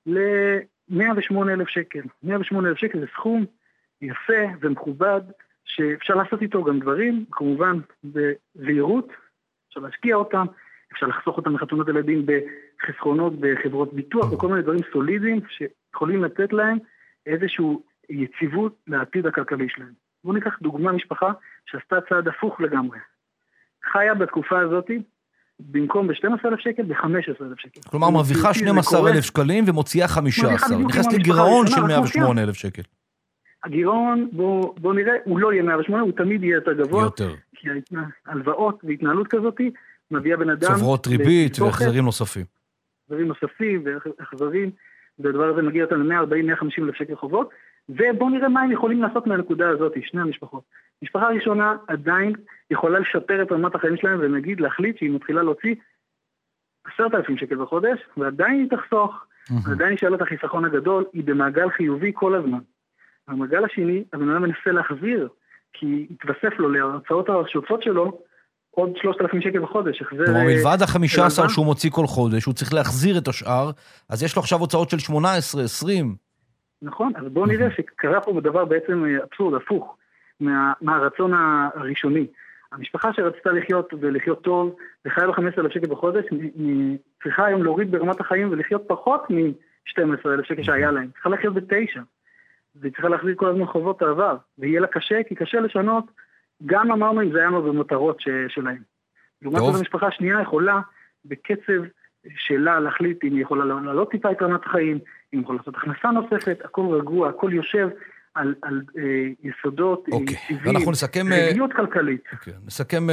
ל108,000 שקל. 108,000 שקל זה סכום יפה ומכובד, שאפשר לעשות איתו גם דברים, כמובן בזהירות, אפשר להשקיע אותם, אפשר לחסוך אותם לחתונות ילדים בחסכונות, בחברות ביטוח, וכל מיני דברים סולידיים שיכולים לתת להם איזושהי יציבות לעתיד הכלכלי שלהם. בואו ניקח דוגמה משפחה שעשתה צעד הפוך לגמרי. חיה בתקופה הזאת, במקום ב12,000 שקל, ב15,000 שקל. כלומר, מרוויחה 12,000 שקלים ומוציאה 15. נכנס לגירעון של 108,000 שקל. הגירעון, בוא נראה, הוא לא יהיה 108, הוא תמיד יהיה יותר גבוה. יותר. כי הלוואות והתנהלות כזאת מביא בן אדם... צוברות ריבית והחזרים נוספים. החזרים נוספים והחזרים, והדבר הזה מגיע אותם ל-140,000-150,000 שקל חובות, ובואו נראה מה הם יכולים לעשות מהנקודה הזאת, שני המשפחות. משפחה ראשונה עדיין יכולה לשפר את רמת החיים שלהם, ונגיד להחליט שהיא מתחילה להוציא 10,000 שקל בחודש, ועדיין היא תחסוך, ועדיין היא שאלה את החיסכון הגדול, היא במעגל חיובי כל הזמן. המעגל השני, הבן אדם מנסה להחזיר, כי התווסף לו להוצאות השוטפות שלו, עוד 3,000 שקל בחודש. כלומר, מלבד ה-15 שהוא מוציא כל חודש, הוא צריך להחזיר את השאר, אז יש לו עכשיו הוצאות של 18, 20. נכון, אז בואו נראה שקרה פה בדבר בעצם אבסורד, הפוך, מהרצון הראשוני. המשפחה שרצתה לחיות ולחיות טוב, וחיה ב-15,000 שקל בחודש, צריכה היום להוריד ברמת החיים ולחיות פחות מ-12,000 שקל שהיה להם. צריכה לחיות ב9. והיא צריכה להחזיר כל הזמן חובות העבר, ויהיה לה קשה, כי קשה לשנות, גם אמרנו אם זה היה במטרות שלהם. לעומת זאת המשפחה השנייה יכולה, בקצב שלה להחליט אם היא יכולה לעלות טיפה את רמת החיים, אם היא יכולה לעשות הכנסה נוספת, הכל רגוע, הכל יושב על יסודות יציבים, רגילות כלכלית. נסכם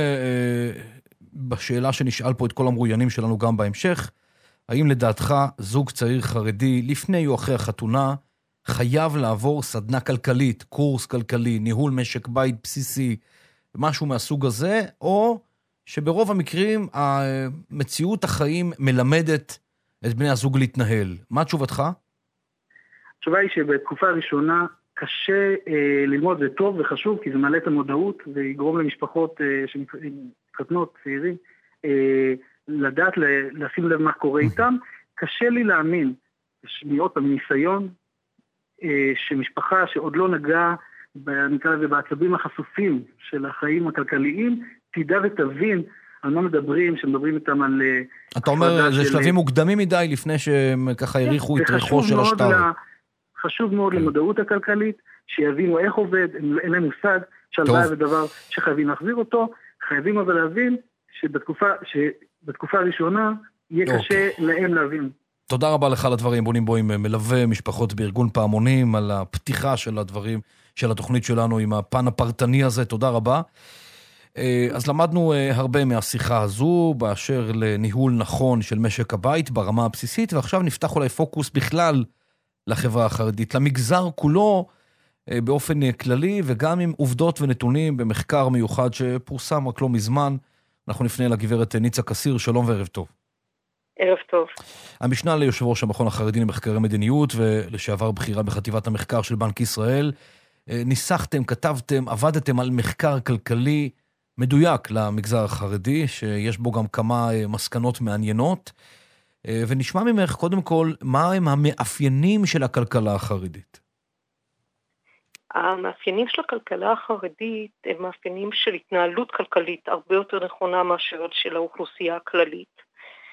בשאלה שנשאל פה את כל המרואיינים שלנו גם בהמשך, האם לדעתך זוג צעיר חרדי לפני או אחרי החתונה, חייב לעבור סדנה כלכלית, קורס כלכלי, ניהול משק בית בסיסי, משהו מהסוג הזה, או שברוב המקרים המציאות החיים מלמדת את בני הזוג להתנהל. מה תשובתך? התשובה היא שבתקופה הראשונה קשה ללמוד, זה טוב וחשוב, כי זה מעלה את המודעות ויגרום למשפחות שמתחתנות, צעירים, לדעת, לשים לב מה קורה איתם. קשה לי להאמין, עוד פעם ניסיון, שמשפחה שעוד לא נגעה, נקרא לזה, בעצבים החשופים של החיים הכלכליים, תדע ותבין על מה מדברים, שמדברים איתם על... אתה אומר, זה שלבים מוקדמים מדי לפני שהם ככה הריחו את ריחו של השטר. חשוב מאוד למודעות הכלכלית, שיבינו איך עובד, אין להם מושג, שהלוואה זה דבר שחייבים להחזיר אותו, חייבים אבל להבין שבתקופה הראשונה יהיה קשה להם להבין. תודה רבה לך על הדברים, בונים בו עם מלווה משפחות בארגון פעמונים, על הפתיחה של הדברים, של התוכנית שלנו עם הפן הפרטני הזה, תודה רבה. אז למדנו הרבה מהשיחה הזו, באשר לניהול נכון של משק הבית ברמה הבסיסית, ועכשיו נפתח אולי פוקוס בכלל לחברה החרדית, למגזר כולו באופן כללי, וגם עם עובדות ונתונים במחקר מיוחד שפורסם רק לא מזמן. אנחנו נפנה לגברת ניצה קסיר, שלום וערב טוב. ערב טוב. המשנה ליושב ראש המכון החרדי למחקרי מדיניות ולשעבר בחירה בחטיבת המחקר של בנק ישראל, ניסחתם, כתבתם, עבדתם על מחקר כלכלי מדויק למגזר החרדי, שיש בו גם כמה מסקנות מעניינות. ונשמע ממך קודם כל, מה הם המאפיינים של הכלכלה החרדית? המאפיינים של הכלכלה החרדית הם מאפיינים של התנהלות כלכלית הרבה יותר נכונה מאשר של האוכלוסייה הכללית.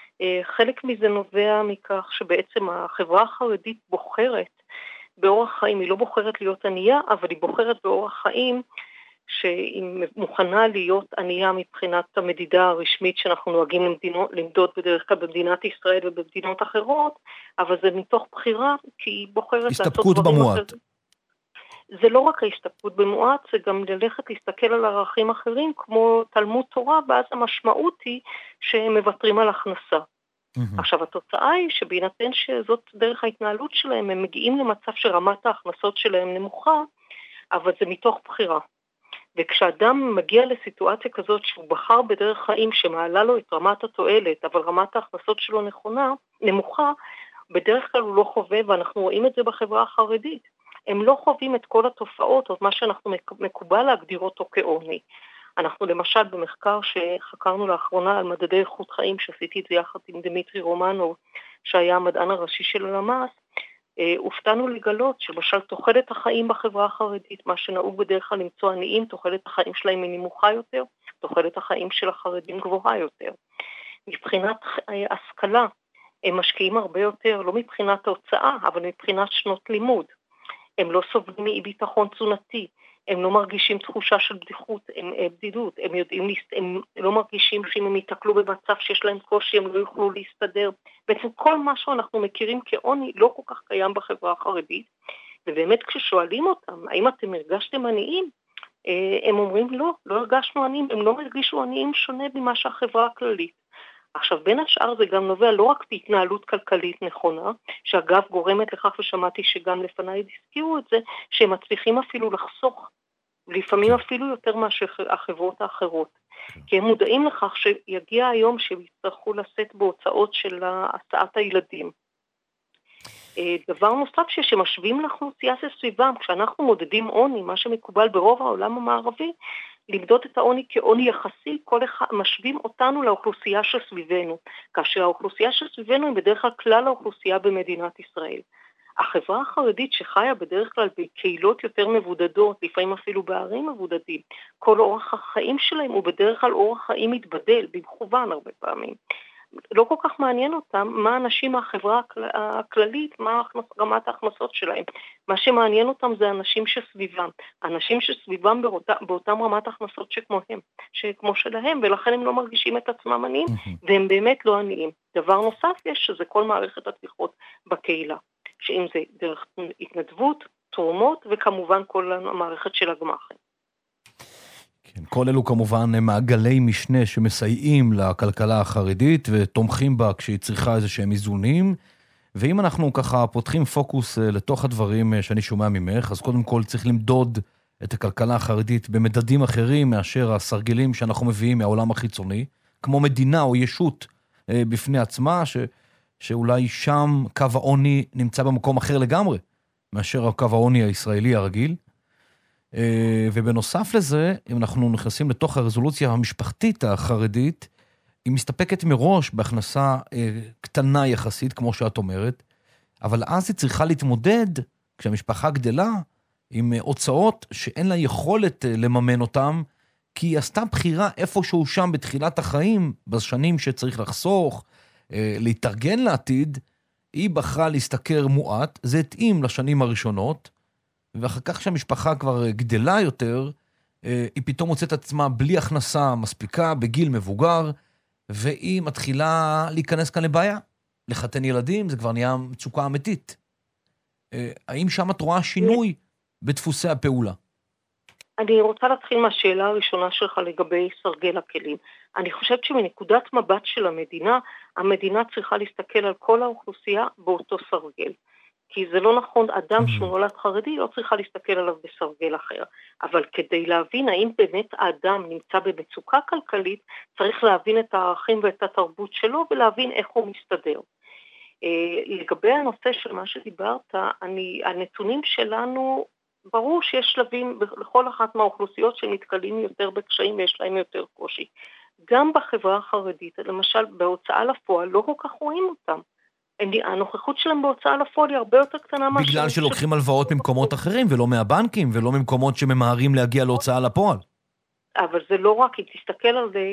חלק מזה נובע מכך שבעצם החברה החרדית בוחרת באורח חיים, היא לא בוחרת להיות ענייה, אבל היא בוחרת באורח חיים שהיא מוכנה להיות ענייה מבחינת המדידה הרשמית שאנחנו נוהגים למדוד בדרך כלל במדינת ישראל ובמדינות אחרות, אבל זה מתוך בחירה, כי היא בוחרת לעשות דברים הסתפקות במועט. זה לא רק ההסתפקות במועט, זה גם ללכת להסתכל על ערכים אחרים, כמו תלמוד תורה, ואז המשמעות היא שהם מוותרים על הכנסה. עכשיו, התוצאה היא שבהינתן שזאת דרך ההתנהלות שלהם, הם מגיעים למצב שרמת ההכנסות שלהם נמוכה, אבל זה מתוך בחירה. וכשאדם מגיע לסיטואציה כזאת שהוא בחר בדרך חיים שמעלה לו את רמת התועלת, אבל רמת ההכנסות שלו נמוכה, בדרך כלל הוא לא חווה, ואנחנו רואים את זה בחברה החרדית. הם לא חווים את כל התופעות, או מה שאנחנו מקובל להגדיר אותו כעוני. אנחנו למשל במחקר שחקרנו לאחרונה על מדדי איכות חיים, שעשיתי את זה יחד עם דמיטרי רומנוב, שהיה המדען הראשי של הלמ"ס, הופתענו לגלות שלמשל תוחלת החיים בחברה החרדית, מה שנהוג בדרך כלל למצוא עניים, תוחלת החיים שלהם היא נמוכה יותר, תוחלת החיים של החרדים גבוהה יותר. מבחינת השכלה, הם משקיעים הרבה יותר, לא מבחינת ההוצאה, אבל מבחינת שנות לימוד. הם לא סובלים מאי ביטחון תזונתי, הם לא מרגישים תחושה של בדידות, הם לא מרגישים שאם הם יתקלו במצב שיש להם קושי, הם לא יוכלו להסתדר. בעצם כל מה שאנחנו מכירים כעוני לא כל כך קיים בחברה החרדית, ובאמת כששואלים אותם, האם אתם הרגשתם עניים? הם אומרים לא הרגשנו עניים, הם לא הרגישו עניים שונה ממה שהחברה הכללית. עכשיו, בין השאר זה גם נובע לא רק בהתנהלות כלכלית נכונה, שאגב גורמת לכך, ושמעתי שגם לפניי הזכירו את זה, שהם מצליחים אפילו לחסוך, לפעמים אפילו יותר מאשר החברות האחרות. כי הם מודעים לכך שיגיע היום שהם יצטרכו לשאת בהוצאות של הסעת הילדים. דבר נוסף שמשווים לאוכלוסייה סביבם, כשאנחנו מודדים עוני, מה שמקובל ברוב העולם המערבי, למדוד את העוני כעוני יחסי, כל אחד משווים אותנו לאוכלוסייה שסביבנו, כאשר האוכלוסייה שסביבנו היא בדרך כלל האוכלוסייה במדינת ישראל. החברה החרדית שחיה בדרך כלל בקהילות יותר מבודדות, לפעמים אפילו בערים מבודדים, כל אורח החיים שלהם הוא בדרך כלל אורח חיים מתבדל, במכוון הרבה פעמים. לא כל כך מעניין אותם מה אנשים מהחברה הכללית, מה רמת ההכנסות שלהם. מה שמעניין אותם זה אנשים שסביבם. אנשים שסביבם באותם רמת הכנסות שכמו שלהם, ולכן הם לא מרגישים את עצמם עניים, והם באמת לא עניים. דבר נוסף יש שזה כל מערכת התמיכות בקהילה. שאם זה דרך התנדבות, תרומות, וכמובן כל המערכת של הגמ"חים. כן, כל אלו כמובן מעגלי משנה שמסייעים לכלכלה החרדית ותומכים בה כשהיא צריכה איזה שהם איזונים. ואם אנחנו ככה פותחים פוקוס לתוך הדברים שאני שומע ממך, אז קודם כל צריך למדוד את הכלכלה החרדית במדדים אחרים מאשר הסרגלים שאנחנו מביאים מהעולם החיצוני, כמו מדינה או ישות בפני עצמה, שאולי שם קו העוני נמצא במקום אחר לגמרי, מאשר הקו העוני הישראלי הרגיל. ובנוסף לזה, אם אנחנו נכנסים לתוך הרזולוציה המשפחתית החרדית, היא מסתפקת מראש בהכנסה קטנה יחסית, כמו שאת אומרת, אבל אז היא צריכה להתמודד, כשהמשפחה גדלה, עם הוצאות שאין לה יכולת לממן אותם, כי היא עשתה בחירה איפשהו שם בתחילת החיים, בשנים שצריך לחסוך, להתארגן לעתיד, היא בחרה להסתכר מועט, זה התאים לשנים הראשונות, ואחר כך שהמשפחה כבר גדלה יותר, היא פתאום מוצאת עצמה בלי הכנסה מספיקה, בגיל מבוגר, והיא מתחילה להיכנס כאן לבעיה. לחתן ילדים, זה כבר נהיה מצוקה אמיתית. האם שם את רואה שינוי בדפוסי הפעולה? אני רוצה להתחיל מהשאלה הראשונה שלך לגבי סרגל הכלים. אני חושבת שמנקודת מבט של המדינה צריכה להסתכל על כל האוכלוסייה באותו סרגל. כי זה לא נכון, אדם שהוא נולד חרדי לא צריכה להסתכל עליו בסרגל אחר. אבל כדי להבין האם באמת האדם נמצא במצוקה כלכלית, צריך להבין את הערכים ואת התרבות שלו ולהבין איך הוא מסתדר. לגבי הנושא של מה שדיברת, הנתונים שלנו, ברור שיש שלבים לכל אחת מהאוכלוסיות שנתקלים יותר בקשיים ויש להם יותר קושי. גם בחברה החרדית, למשל בהוצאה לפועל, לא כל כך רואים אותם. הנוכחות שלהם בהוצאה לפועל היא הרבה יותר קטנה מאשר... בגלל שלוקחים הלוואות ממקומות אחרים, ולא מהבנקים, ולא ממקומות שממהרים להגיע להוצאה לפועל. אבל זה לא רק, אם תסתכל על זה,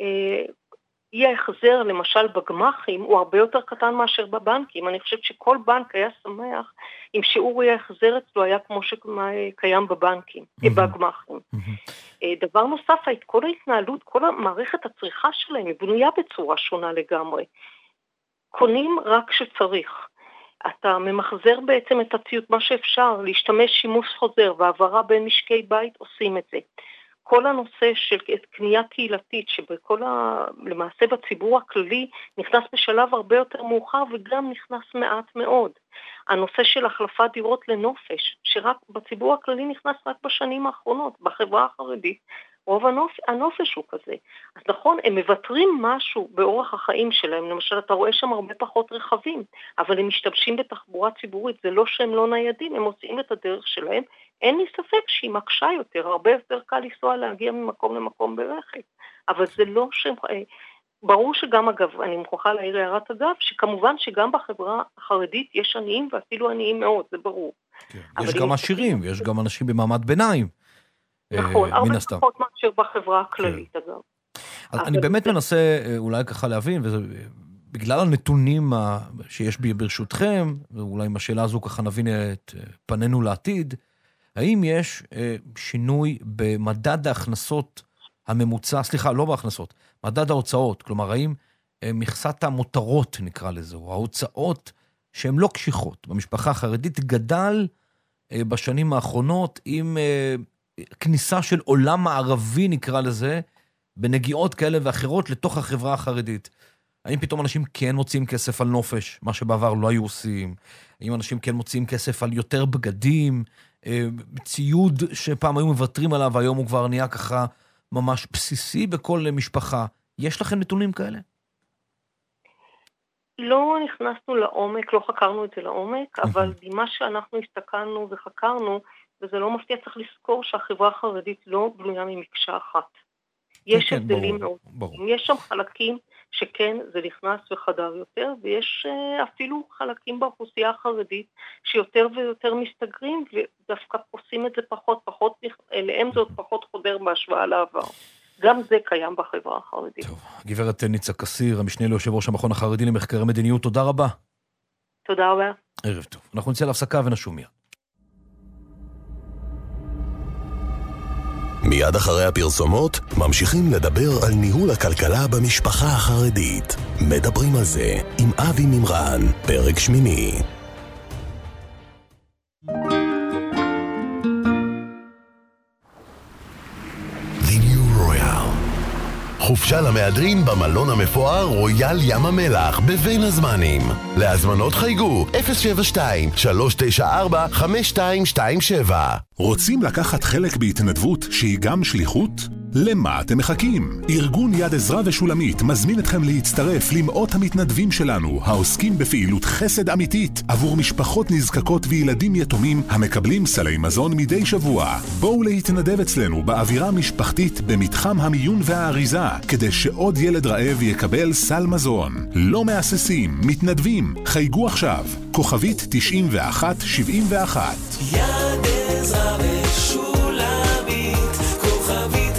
אי ההחזר, למשל בגמחים, הוא הרבה יותר קטן מאשר בבנקים. אני חושבת שכל בנק היה שמח אם שיעור אי ההחזר אצלו היה כמו שקיים בבנקים, בגמחים. דבר נוסף, כל ההתנהלות, כל המערכת הצריכה שלהם היא בנויה בצורה שונה לגמרי. קונים רק כשצריך. אתה ממחזר בעצם את הציוד מה שאפשר, להשתמש שימוש חוזר והעברה בין משקי בית עושים את זה. כל הנושא של קנייה קהילתית למעשה בציבור הכללי נכנס בשלב הרבה יותר מאוחר וגם נכנס מעט מאוד. הנושא של החלפת דירות לנופש, שרק בציבור הכללי נכנס רק בשנים האחרונות, בחברה החרדית, רוב הנופש הוא כזה. אז נכון, הם מבטרים משהו באורח החיים שלהם, למשל אתה רואה שם הרבה פחות רכבים, אבל הם משתמשים בתחבורה ציבורית, זה לא שהם לא ניידים, הם מוצאים את הדרך שלהם, אין לי ספק שהיא מקשה יותר, הרבה יותר קל לנסוע להגיע ממקום למקום ברכב, אבל זה לא שהם... ברור שגם אגב, אני מוכרחה להעיר הערת אגב, שכמובן שגם בחברה החרדית יש עניים ואפילו עניים מאוד, זה ברור. כן. יש גם עשירים, יש גם אנשים במעמד ביניים. נכון, הרבה פחות מאשר בחברה הכללית, אגב. אני באמת מנסה אולי ככה להבין, ובגלל הנתונים שיש ברשותכם, ואולי עם השאלה הזו ככה נבין את פנינו לעתיד, האם יש שינוי במדד ההכנסות הממוצע, סליחה, לא בהכנסות, מדד ההוצאות, כלומר, האם מכסת המותרות נקרא לזה, או ההוצאות שהן לא קשיחות, במשפחה החרדית גדל בשנים האחרונות עם... כניסה של עולם מערבי נקרא לזה, בנגיעות כאלה ואחרות לתוך החברה החרדית. האם פתאום אנשים כן מוצאים כסף על נופש, מה שבעבר לא היו עושים? האם אנשים כן מוצאים כסף על יותר בגדים, ציוד שפעם היו מבטרים עליו, היום הוא כבר נהיה ככה ממש בסיסי בכל משפחה. יש לכם נתונים כאלה? לא נכנסנו לעומק, לא חקרנו את זה לעומק, אבל במה שאנחנו הסתכלנו וחקרנו, וזה לא מפתיע, צריך לזכור שהחברה החרדית לא בנויה ממקשה אחת. יש הבדלים מאוד. יש שם חלקים שכן, זה נכנס וחדר יותר, ויש אפילו חלקים באוכלוסייה החרדית שיותר ויותר מסתגרים, ודווקא עושים את זה פחות, אליהם זה עוד פחות חודר בהשוואה לעבר. גם זה קיים בחברה החרדית. טוב, גברת ניצה קסיר, המשנה ליושב ראש המכון החרדי למחקרי מדיניות, תודה רבה. תודה רבה. ערב טוב. אנחנו נצא להפסקה ונשוב מיד. מיד אחרי הפרסומות, ממשיכים לדבר על ניהול הכלכלה במשפחה החרדית. מדברים על זה עם אבי ממרן, פרק 8. חופשה למהדרין במלון המפואר רויאל ים המלח בבין הזמנים. להזמנות חייגו 072-394-5227. רוצים לקחת חלק בהתנדבות שהיא גם שליחות? למה אתם מחכים? ארגון יד עזרא ושולמית מזמין אתכם להצטרף למאות המתנדבים שלנו העוסקים בפעילות חסד אמיתית עבור משפחות נזקקות וילדים יתומים המקבלים סלי מזון מדי שבוע. בואו להתנדב אצלנו באווירה משפחתית במתחם המיון והאריזה כדי שעוד ילד רעב יקבל סל מזון. לא מאססים, מתנדבים, חייגו עכשיו. כוכבית 9171. יד עזרא ושולמית, כוכבית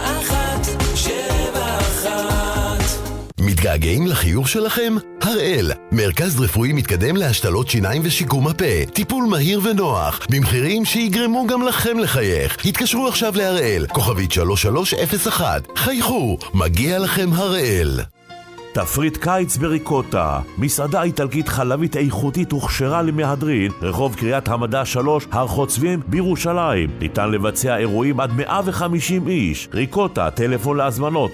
9171. מתגעגעים לחיוך שלכם? הראל, מרכז רפואי מתקדם להשתלות שיניים ושיקום הפה, טיפול מהיר ונוח, במחירים שיגרמו גם לכם לחייך. התקשרו עכשיו להראל, כוכבית 3301. חייכו, מגיע לכם הראל. תפריט קיץ בריקוטה, מסעדה איטלקית חלבית איכותית הוכשרה למהדרין, רחוב קריית המדע 3, הר חוצבים בירושלים. ניתן לבצע אירועים עד 150 איש. ריקוטה, טלפון להזמנות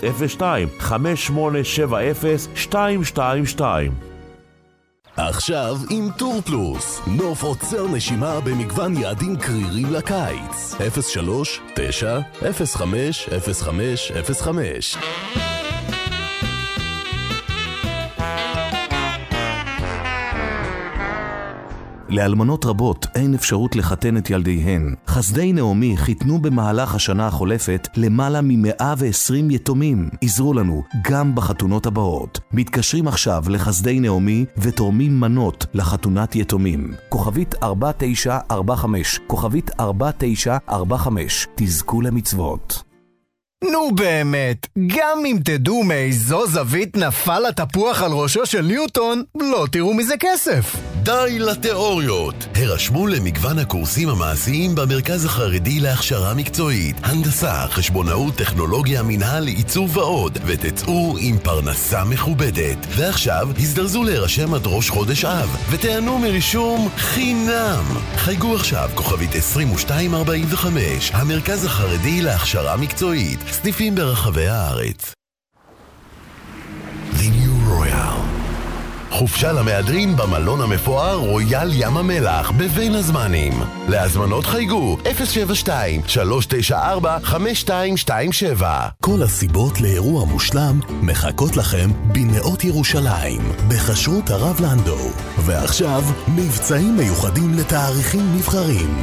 02-5870-222. עכשיו עם טור פלוס, נוף עוצר נשימה במגוון יעדים קרירים לקיץ. 03-905-0505. לאלמנות רבות אין אפשרות לחתן את ילדיהן. חסדי נעמי חיתנו במהלך השנה החולפת למעלה מ-120 יתומים. עזרו לנו גם בחתונות הבאות. מתקשרים עכשיו לחסדי נעמי ותורמים מנות לחתונת יתומים. כוכבית 4945, כוכבית 4945, תזכו למצוות. נו באמת, גם אם תדעו מאיזו זווית נפל התפוח על ראשו של ניוטון, לא תראו מזה כסף. די לתיאוריות. הרשמו למגוון הקורסים המעשיים במרכז החרדי להכשרה מקצועית, הנדסה, חשבונאות, טכנולוגיה, מנהל, עיצוב ועוד, ותצאו עם פרנסה מכובדת. ועכשיו הזדרזו להירשם עד ראש חודש אב, ותענו מרישום חינם. חייגו עכשיו כוכבית 2245, המרכז החרדי להכשרה מקצועית, סניפים ברחבי הארץ. The New Royal. חופשה למהדרין במלון המפואר רויאל ים המלח בבין הזמנים. להזמנות חייגו 072-394-5227. כל הסיבות לאירוע מושלם מחכות לכם בנאות ירושלים, בחשרות הרב לנדו. ועכשיו, מבצעים מיוחדים לתאריכים נבחרים.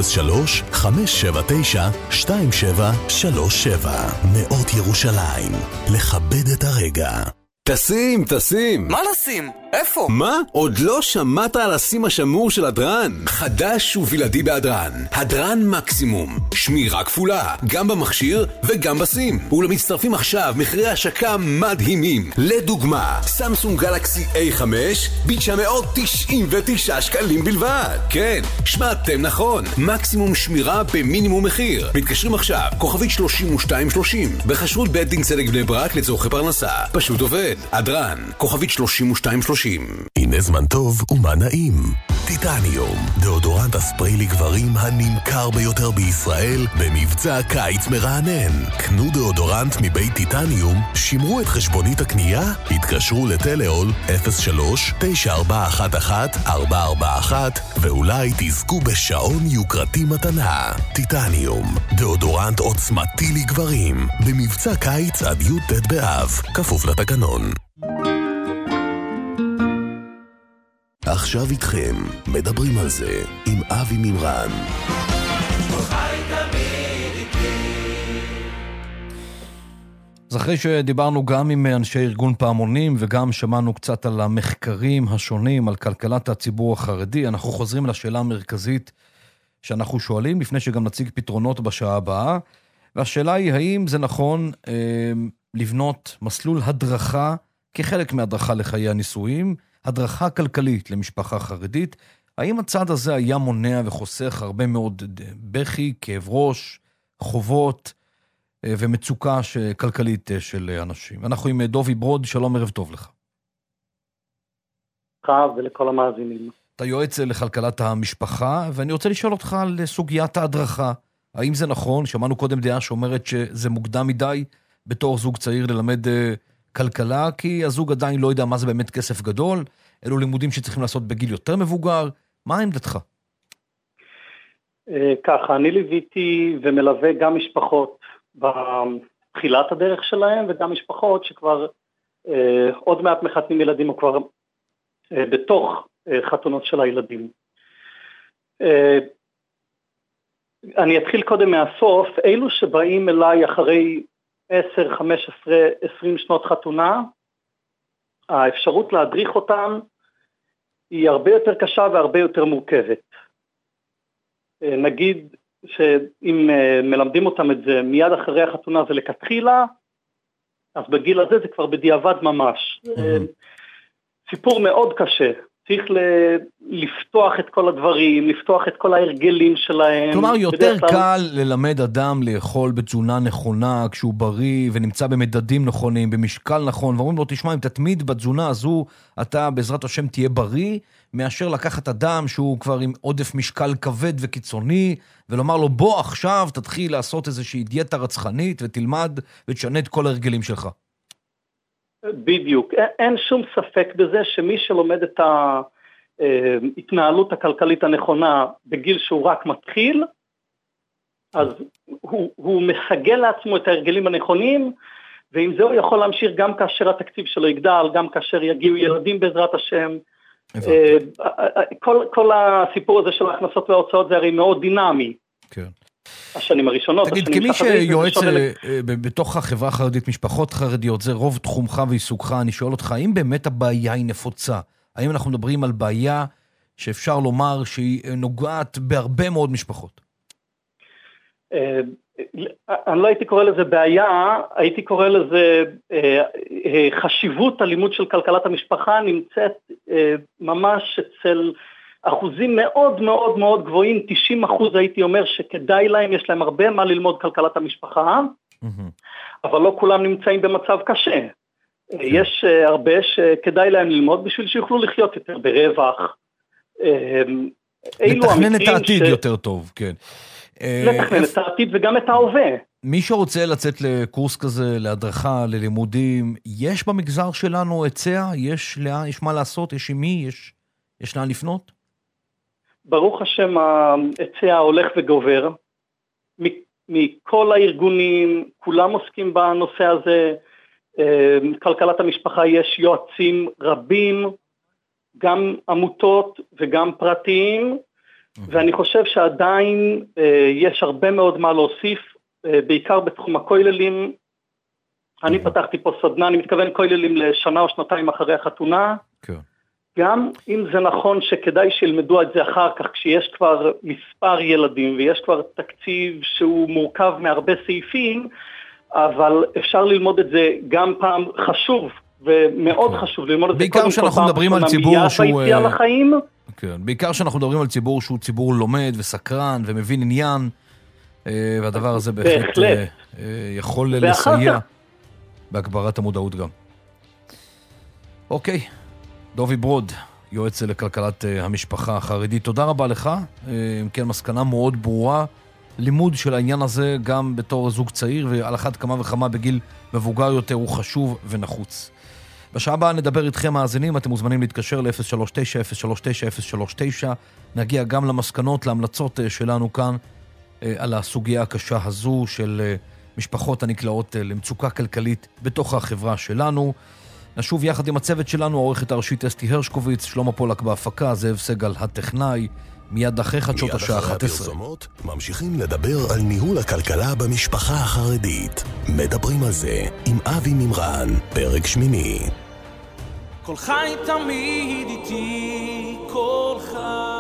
03-579-2737. נאות ירושלים. לכבד את הרגע. תשים. מה לשים? איפה? מה? עוד לא שמעת על הסים השמור של הדרן? חדש ובלעדי בהדרן. הדרן מקסימום. שמירה כפולה, גם במכשיר וגם בסים. ולמצטרפים עכשיו מחירי השקה מדהימים. לדוגמה, סמסונג גלקסי A5 ב-999 שקלים בלבד. כן, שמעתם נכון. מקסימום שמירה במינימום מחיר. מתקשרים עכשיו, כוכבית 3230. בחשרות בית דין צדק בני ברק לצורכי פרנסה. פשוט עובד. הדרן, כוכבית 3230. הנה זמן טוב ומה נעים. טיטניום, דאודורנט הספרי לגברים הנמכר ביותר בישראל במבצע קיץ מרענן. קנו דאודורנט מבית טיטניום, שמרו את חשבונית הקנייה, התקשרו לטלאול 03-9411-441 ואולי תזכו בשעון יוקרתי מתנה. טיטניום, דאודורנט עוצמתי לגברים במבצע קיץ עד י"ט באב, כפוף לתקנון. עכשיו איתכם, מדברים על זה עם אבי מימרן. אז אחרי שדיברנו גם עם אנשי ארגון פעמונים וגם שמענו קצת על המחקרים השונים על כלכלת הציבור החרדי, אנחנו חוזרים לשאלה המרכזית שאנחנו שואלים לפני שגם נציג פתרונות בשעה הבאה, והשאלה היא האם זה נכון לבנות מסלול הדרכה כחלק מהדרכה לחיי הנישואים, הדרכה כלכלית למשפחה חרדית. האם הצעד הזה היה מונע וחוסך הרבה מאוד בכי, כאב ראש, חובות ומצוקה כלכלית של אנשים? אנחנו עם דובי ברוד, שלום, ערב טוב לך. ולכל המאזינים. אתה יועץ לכלכלת המשפחה, ואני רוצה לשאול אותך על סוגיית ההדרכה. האם זה נכון? שמענו קודם דעה שאומרת שזה מוקדם מדי בתור זוג צעיר ללמד כלכלה, כי הזוג עדיין לא יודע מה זה באמת כסף גדול, אלו לימודים שצריכים לעשות בגיל יותר מבוגר. מה עמדתך? ככה, אני ליוויתי ומלווה גם משפחות בתחילת הדרך שלהם, וגם משפחות שכבר עוד מעט מחתנים ילדים, או כבר בתוך חתונות של הילדים. אני אתחיל קודם מהסוף. אלו שבאים אליי אחרי 10, 15, 20 שנות חתונה, האפשרות להדריך אותם היא הרבה יותר קשה והרבה יותר מורכבת. נגיד שאם מלמדים אותם את זה מיד אחרי החתונה ולכתחילה, אז בגיל הזה זה כבר בדיעבד ממש. סיפור מאוד קשה. צריך לפתוח את כל הדברים, לפתוח את כל ההרגלים שלהם. כלומר, יותר קל ללמד אדם לאכול בתזונה נכונה, כשהוא בריא ונמצא במדדים נכונים, במשקל נכון, ואומרים לו, תשמע, אם תתמיד בתזונה הזו, אתה בעזרת השם תהיה בריא, מאשר לקחת אדם שהוא כבר עם עודף משקל כבד וקיצוני, ולומר לו, בוא עכשיו תתחיל לעשות איזושהי דיאטה רצחנית, ותלמד ותשנה את כל ההרגלים שלך. בדיוק, אין שום ספק בזה שמי שלומד את ההתנהלות הכלכלית הנכונה בגיל שהוא רק מתחיל, אז הוא מסגל לעצמו את ההרגלים הנכונים, ועם זה הוא יכול להמשיך גם כאשר התקציב שלו יגדל, גם כאשר יגיעו ילדים בעזרת השם, כל הסיפור הזה של ההכנסות וההוצאות זה הרי מאוד דינמי. כן. השנים הראשונות. תגיד, כמי שיועץ בתוך החברה החרדית, משפחות חרדיות, זה רוב תחומך ועיסוקך, אני שואל אותך, האם באמת הבעיה היא נפוצה? האם אנחנו מדברים על בעיה שאפשר לומר שהיא נוגעת בהרבה מאוד משפחות? אני לא הייתי קורא לזה בעיה, הייתי קורא לזה חשיבות הלימוד של כלכלת המשפחה נמצאת ממש אצל אחוזים מאוד מאוד מאוד גבוהים, 90% הייתי אומר שכדאי להם, יש להם הרבה מה ללמוד כלכלת המשפחה, אבל לא כולם נמצאים במצב קשה. יש הרבה שכדאי להם ללמוד בשביל שיוכלו לחיות יותר ברווח. לתכנן את העתיד יותר טוב, כן. לתכנן את העתיד וגם את ההווה. מי שרוצה לצאת לקורס כזה, להדרכה, ללימודים, יש במגזר שלנו היצע? יש מה לעשות? יש עם מי? יש לאן לפנות? ברוך השם, ההיצע הולך וגובר. מכל הארגונים, כולם עוסקים בנושא הזה. כלכלת המשפחה יש יועצים רבים, גם עמותות וגם פרטיים, ואני חושב שעדיין יש הרבה מאוד מה להוסיף, בעיקר בתחום הכוללים. אני פתחתי פה סדנה, אני מתכוון כוללים לשנה או שנתיים אחרי החתונה. גם אם זה נכון שכדאי שילמדו את זה אחר כך, כשיש כבר מספר ילדים ויש כבר תקציב שהוא מורכב מהרבה סעיפים, אבל אפשר ללמוד את זה גם פעם חשוב, ומאוד חשוב ללמוד את זה. בעיקר שאנחנו מדברים על ציבור שהוא... כן, בעיקר שאנחנו מדברים על ציבור שהוא ציבור לומד וסקרן ומבין עניין, והדבר הזה בהחלט יכול לסייע בהגברת המודעות גם. אוקיי, דובי ברוד, יועץ לכלכלת המשפחה החרדית, תודה רבה לך. כן, מסקנה מאוד ברורה, לימוד של העניין הזה גם בתור זוג צעיר, ועל אחת כמה וכמה בגיל מבוגר יותר הוא חשוב ונחוץ. בשעה הבאה נדבר איתכם מאזינים, אתם מוזמנים להתקשר ל-039-039-039, נגיע גם למסקנות, להמלצות שלנו כאן, על הסוגיה הקשה הזו של משפחות הנקלעות למצוקה כלכלית בתוך החברה שלנו. נשוב יחד עם הצוות שלנו, העורכת הראשית אסתי הרשקוביץ, שלמה פולק בהפקה, זאב סגל הטכנאי, מיד אחרי חדשות השעה 11. ממשיכים לדבר על ניהול הכלכלה במשפחה החרדית. מדברים על זה עם אבי ממרן, פרק 8. כל חי תמיד איתי, כל חי